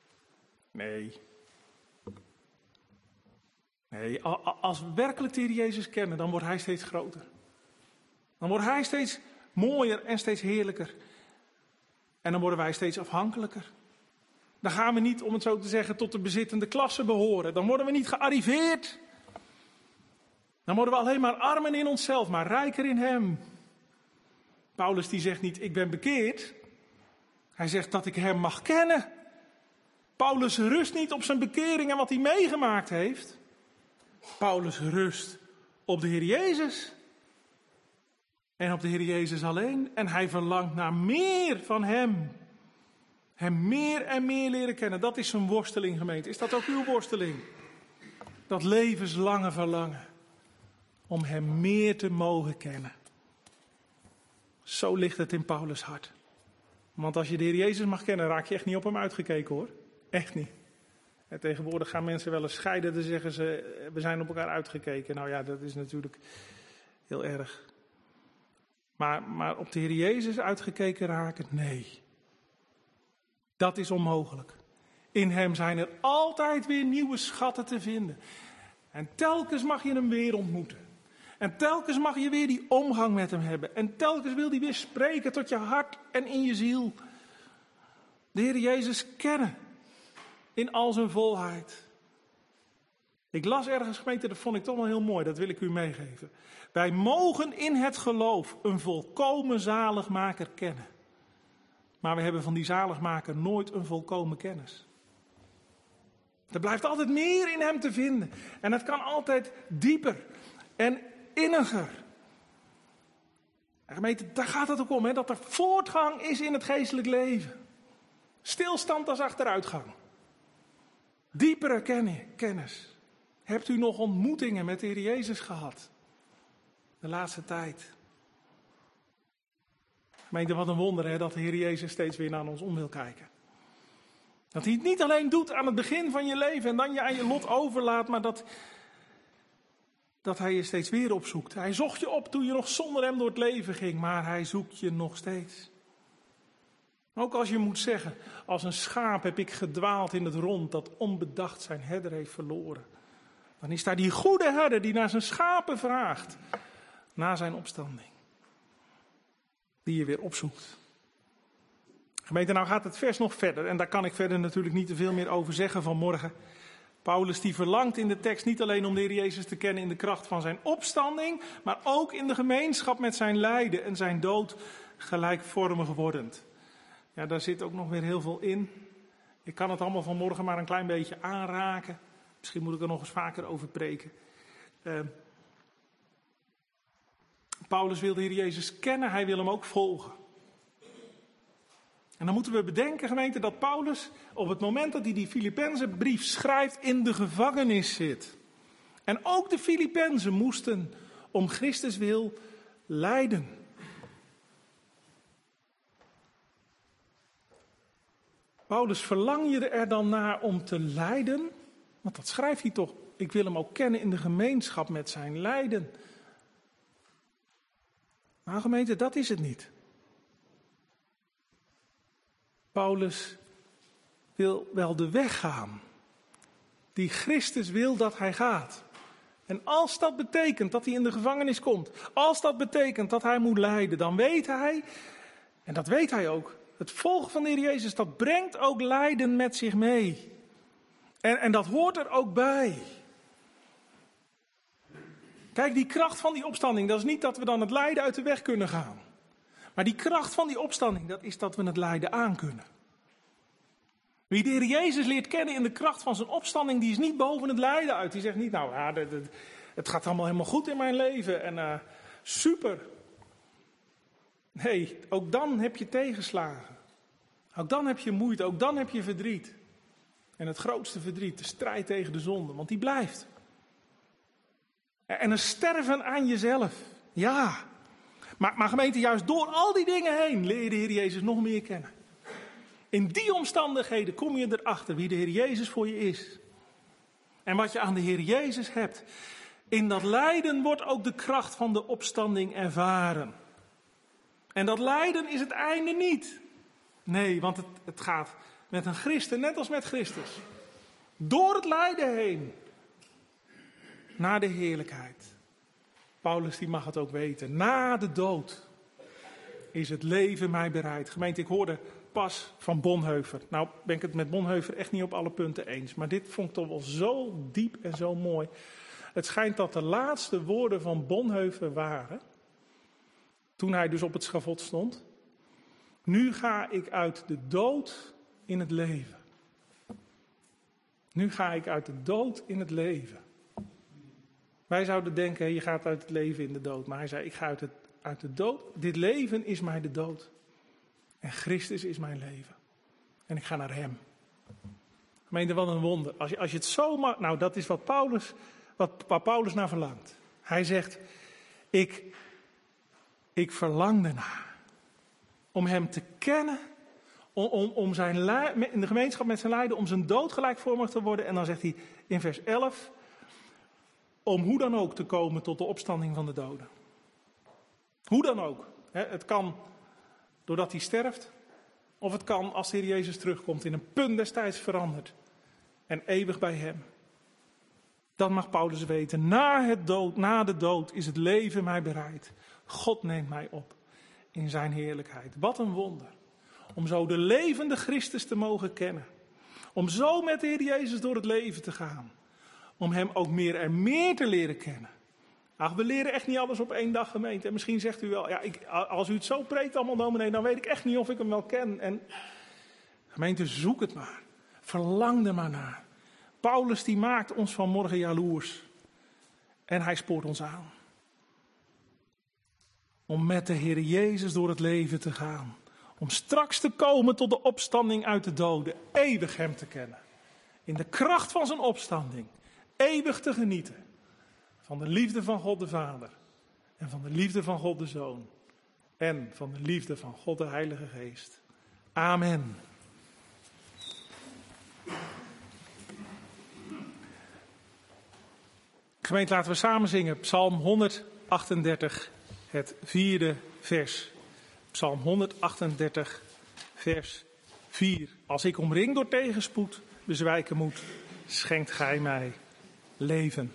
als we werkelijk de Heer Jezus kennen, dan wordt hij steeds groter. Dan wordt hij steeds mooier en steeds heerlijker. En dan worden wij steeds afhankelijker. Dan gaan we niet, om het zo te zeggen, tot de bezittende klasse behoren. Dan worden we niet gearriveerd. Dan worden we alleen maar armen in onszelf, maar rijker in hem. Paulus die zegt niet, ik ben bekeerd. Hij zegt dat ik hem mag kennen. Paulus rust niet op zijn bekering en wat hij meegemaakt heeft. Paulus rust op de Heer Jezus. En op de Heer Jezus alleen. En hij verlangt naar meer van hem. Hem meer en meer leren kennen. Dat is zijn worsteling, gemeente. Is dat ook uw worsteling? Dat levenslange verlangen. Om hem meer te mogen kennen. Zo ligt het in Paulus' hart. Want als je de Heer Jezus mag kennen, raak je echt niet op hem uitgekeken, hoor. Echt niet. En tegenwoordig gaan mensen wel eens scheiden, dan zeggen ze, we zijn op elkaar uitgekeken. Nou ja, dat is natuurlijk heel erg. Maar op de Heer Jezus uitgekeken raken, nee. Dat is onmogelijk. In hem zijn er altijd weer nieuwe schatten te vinden. En telkens mag je hem weer ontmoeten. En telkens mag je weer die omgang met hem hebben. En telkens wil hij weer spreken tot je hart en in je ziel. De Heer Jezus kennen. In al zijn volheid. Ik las ergens, gemeente, dat vond ik toch wel heel mooi. Dat wil ik u meegeven. Wij mogen in het geloof een volkomen zaligmaker kennen. Maar we hebben van die zaligmaker nooit een volkomen kennis. Er blijft altijd meer in hem te vinden. En het kan altijd dieper en inniger. En gemeente, daar gaat het ook om, hè, dat er voortgang is in het geestelijk leven. Stilstand als achteruitgang. Diepere kennis. Hebt u nog ontmoetingen met de Heer Jezus gehad? De laatste tijd. Gemeente, wat een wonder, hè, dat de Heer Jezus steeds weer naar ons om wil kijken. Dat hij het niet alleen doet aan het begin van je leven en dan je aan je lot overlaat, maar dat hij je steeds weer opzoekt. Hij zocht je op toen je nog zonder hem door het leven ging, maar hij zoekt je nog steeds. Ook als je moet zeggen, als een schaap heb ik gedwaald in het rond dat onbedacht zijn herder heeft verloren. Dan is daar die goede herder die naar zijn schapen vraagt, na zijn opstanding. Die je weer opzoekt. Gemeente, nou gaat het vers nog verder. En daar kan ik verder natuurlijk niet te veel meer over zeggen vanmorgen. Paulus die verlangt in de tekst niet alleen om de Heer Jezus te kennen in de kracht van zijn opstanding, maar ook in de gemeenschap met zijn lijden en zijn dood gelijkvormig wordend. Ja, daar zit ook nog weer heel veel in. Ik kan het allemaal vanmorgen maar een klein beetje aanraken. Misschien moet ik er nog eens vaker over preken. Paulus wil de Heer Jezus kennen, hij wil hem ook volgen. En dan moeten we bedenken, gemeente, dat Paulus op het moment dat hij die Filippenzenbrief schrijft in de gevangenis zit. En ook de Filippenzen moesten om Christus wil lijden. Paulus, verlang je er dan naar om te lijden? Want dat schrijft hij toch. Ik wil hem ook kennen in de gemeenschap met zijn lijden. Maar gemeente, dat is het niet. Paulus wil wel de weg gaan die Christus wil dat hij gaat. En als dat betekent dat hij in de gevangenis komt, als dat betekent dat hij moet lijden, dan weet hij, en dat weet hij ook, het volgen van de Heer Jezus, dat brengt ook lijden met zich mee. En dat hoort er ook bij. Kijk, die kracht van die opstanding, dat is niet dat we dan het lijden uit de weg kunnen gaan. Maar die kracht van die opstanding, dat is dat we het lijden aankunnen. Wie de Heer Jezus leert kennen in de kracht van zijn opstanding, die is niet boven het lijden uit. Die zegt niet, nou ja, het gaat allemaal helemaal goed in mijn leven en super. Nee, ook dan heb je tegenslagen. Ook dan heb je moeite, ook dan heb je verdriet. En het grootste verdriet, de strijd tegen de zonde, want die blijft. En een sterven aan jezelf, ja. Maar gemeente, juist door al die dingen heen leer je de Heer Jezus nog meer kennen. In die omstandigheden kom je erachter wie de Heer Jezus voor je is. En wat je aan de Heer Jezus hebt. In dat lijden wordt ook de kracht van de opstanding ervaren. En dat lijden is het einde niet. Nee, want het gaat met een christen, net als met Christus. Door het lijden heen. Naar de heerlijkheid. Paulus die mag het ook weten. Na de dood is het leven mij bereid. Gemeente, ik hoorde pas van Bonhoeffer. Nou ben ik het met Bonhoeffer echt niet op alle punten eens. Maar dit vond ik toch wel zo diep en zo mooi. Het schijnt dat de laatste woorden van Bonhoeffer waren. Toen hij dus op het schavot stond. Nu ga ik uit de dood in het leven. Nu ga ik uit de dood in het leven. Wij zouden denken, je gaat uit het leven in de dood. Maar hij zei, ik ga uit de dood. Dit leven is mij de dood. En Christus is mijn leven. En ik ga naar hem. Gemeente, wat een wonder. Als je het zo mag. Nou, dat is waar Paulus naar verlangt. Hij zegt, ik verlang ernaar. Om hem te kennen. Om in de gemeenschap met zijn lijden. Om zijn dood gelijkvormig te worden. En dan zegt hij in vers 11. Om hoe dan ook te komen tot de opstanding van de doden. Hoe dan ook. Het kan doordat hij sterft. Of het kan als de Heer Jezus terugkomt in een punt destijds veranderd. En eeuwig bij hem. Dat mag Paulus weten. Na de dood is het leven mij bereid. God neemt mij op in zijn heerlijkheid. Wat een wonder. Om zo de levende Christus te mogen kennen. Om zo met de Heer Jezus door het leven te gaan. Om hem ook meer en meer te leren kennen. Ach, we leren echt niet alles op één dag, gemeente. En misschien zegt u wel, ja, als u het zo preekt allemaal, dominee, dan weet ik echt niet of ik hem wel ken. En gemeente, zoek het maar. Verlang er maar naar. Paulus die maakt ons vanmorgen jaloers. En hij spoort ons aan. Om met de Heer Jezus door het leven te gaan. Om straks te komen tot de opstanding uit de doden. Eeuwig hem te kennen. In de kracht van zijn opstanding. Eeuwig te genieten. Van de liefde van God de Vader. En van de liefde van God de Zoon. En van de liefde van God de Heilige Geest. Amen. Gemeente, laten we samen zingen. Psalm 138, het 4e vers. Psalm 138, vers 4. Als ik omringd door tegenspoed bezwijken moet, schenkt gij mij leven.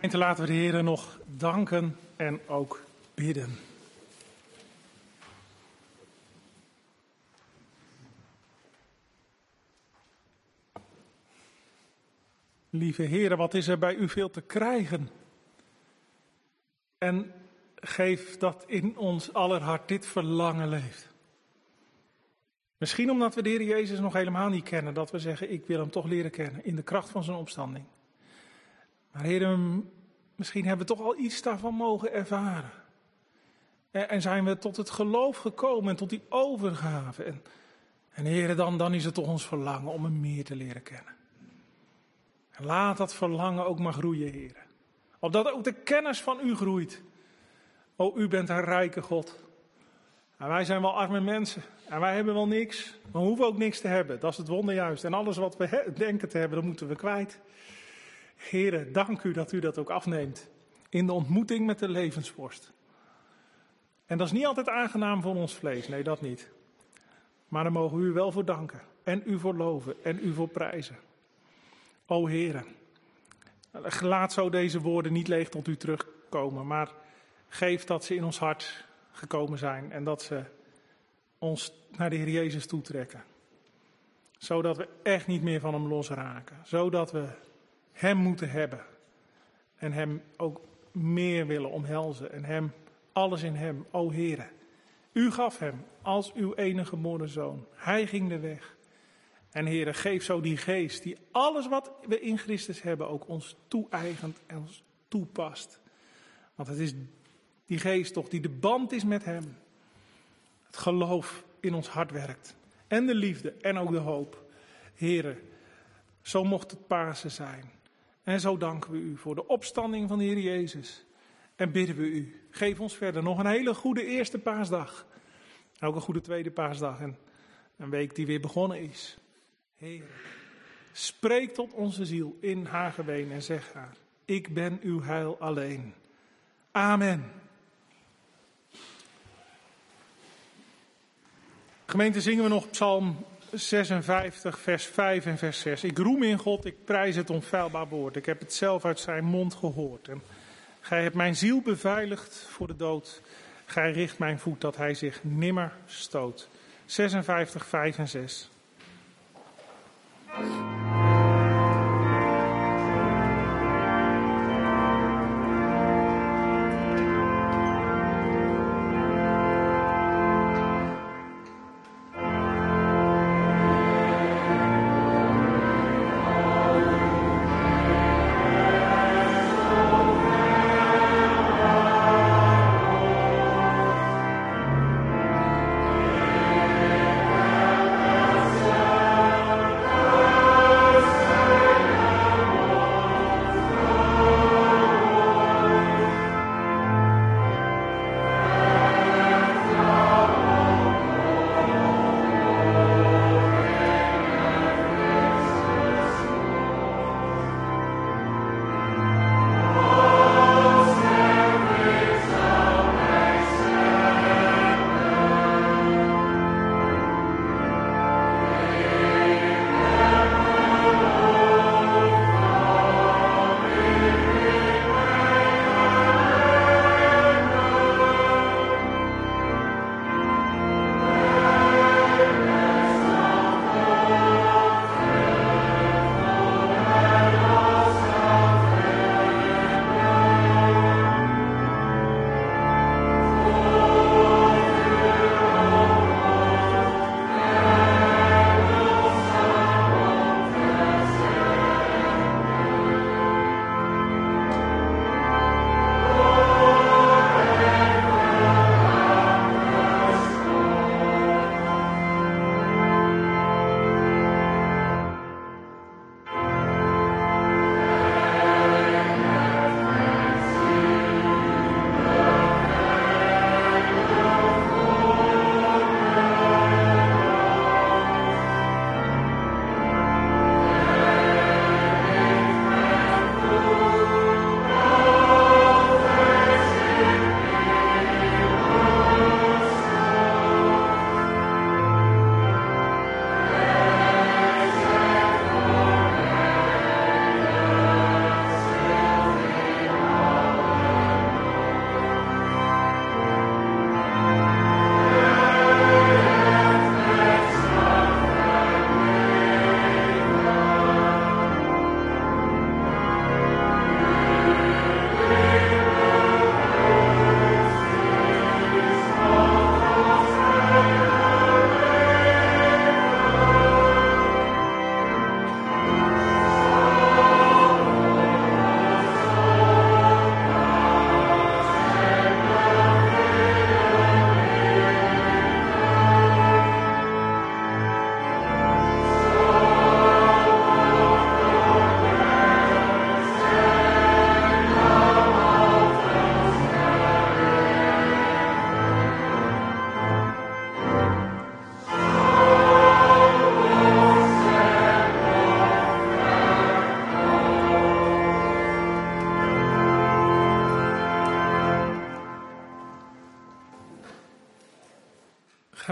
En laten we de Heer nog danken en ook bidden. Lieve Heer, wat is er bij u veel te krijgen? En geef dat in ons aller hart dit verlangen leeft. Misschien omdat we de Heer Jezus nog helemaal niet kennen, dat we zeggen, ik wil hem toch leren kennen in de kracht van zijn opstanding. Maar Heer, misschien hebben we toch al iets daarvan mogen ervaren. En zijn we tot het geloof gekomen en tot die overgave. En Heer, dan is het toch ons verlangen om hem meer te leren kennen. En laat dat verlangen ook maar groeien, Heer. Opdat ook de kennis van u groeit. O, u bent een rijke God. En wij zijn wel arme mensen. En wij hebben wel niks. Maar we hoeven ook niks te hebben. Dat is het wonder juist. En alles wat we denken te hebben, dat moeten we kwijt. Heere, dank u dat u dat ook afneemt. In de ontmoeting met de levensvorst. En dat is niet altijd aangenaam voor ons vlees. Nee, dat niet. Maar daar mogen we u wel voor danken. En u voor loven. En u voor prijzen. O Heere. Laat zo deze woorden niet leeg tot u terugkomen. Maar geef dat ze in ons hart gekomen zijn. En dat ze ons naar de Heer Jezus toetrekken. Zodat we echt niet meer van hem losraken. Zodat we hem moeten hebben. En hem ook meer willen omhelzen. En hem, alles in hem. O Heere, u gaf hem als uw enige geboren zoon. Hij ging de weg. En Heere, geef zo die geest die alles wat we in Christus hebben ook ons toe-eigent en ons toepast. Want het is die geest toch die de band is met hem. Het geloof in ons hart werkt. En de liefde en ook de hoop. Heere, zo mocht het Pasen zijn. En zo danken we u voor de opstanding van de Heer Jezus. En bidden we u, geef ons verder nog een hele goede eerste paasdag. Ook een goede tweede paasdag en een week die weer begonnen is. Heer, spreek tot onze ziel in haar geween en zeg haar, ik ben uw heil alleen. Amen. Gemeente, zingen we nog Psalm 56, vers 5 en vers 6. Ik roem in God, ik prijs het onfeilbaar woord. Ik heb het zelf uit zijn mond gehoord. En gij hebt mijn ziel beveiligd voor de dood. Gij richt mijn voet dat hij zich nimmer stoot. 56, 5 en 6.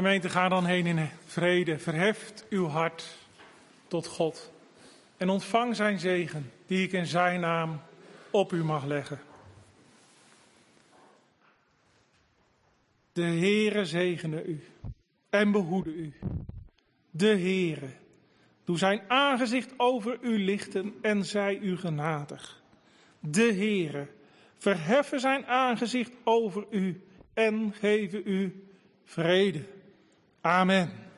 Gemeente, ga dan heen in vrede. Verheft uw hart tot God. En ontvang zijn zegen, die ik in zijn naam op u mag leggen. De Heere zegene u en behoede u. De Heere doe zijn aangezicht over u lichten en zij u genadig. De Heere verheffen zijn aangezicht over u en geven u vrede. Amen.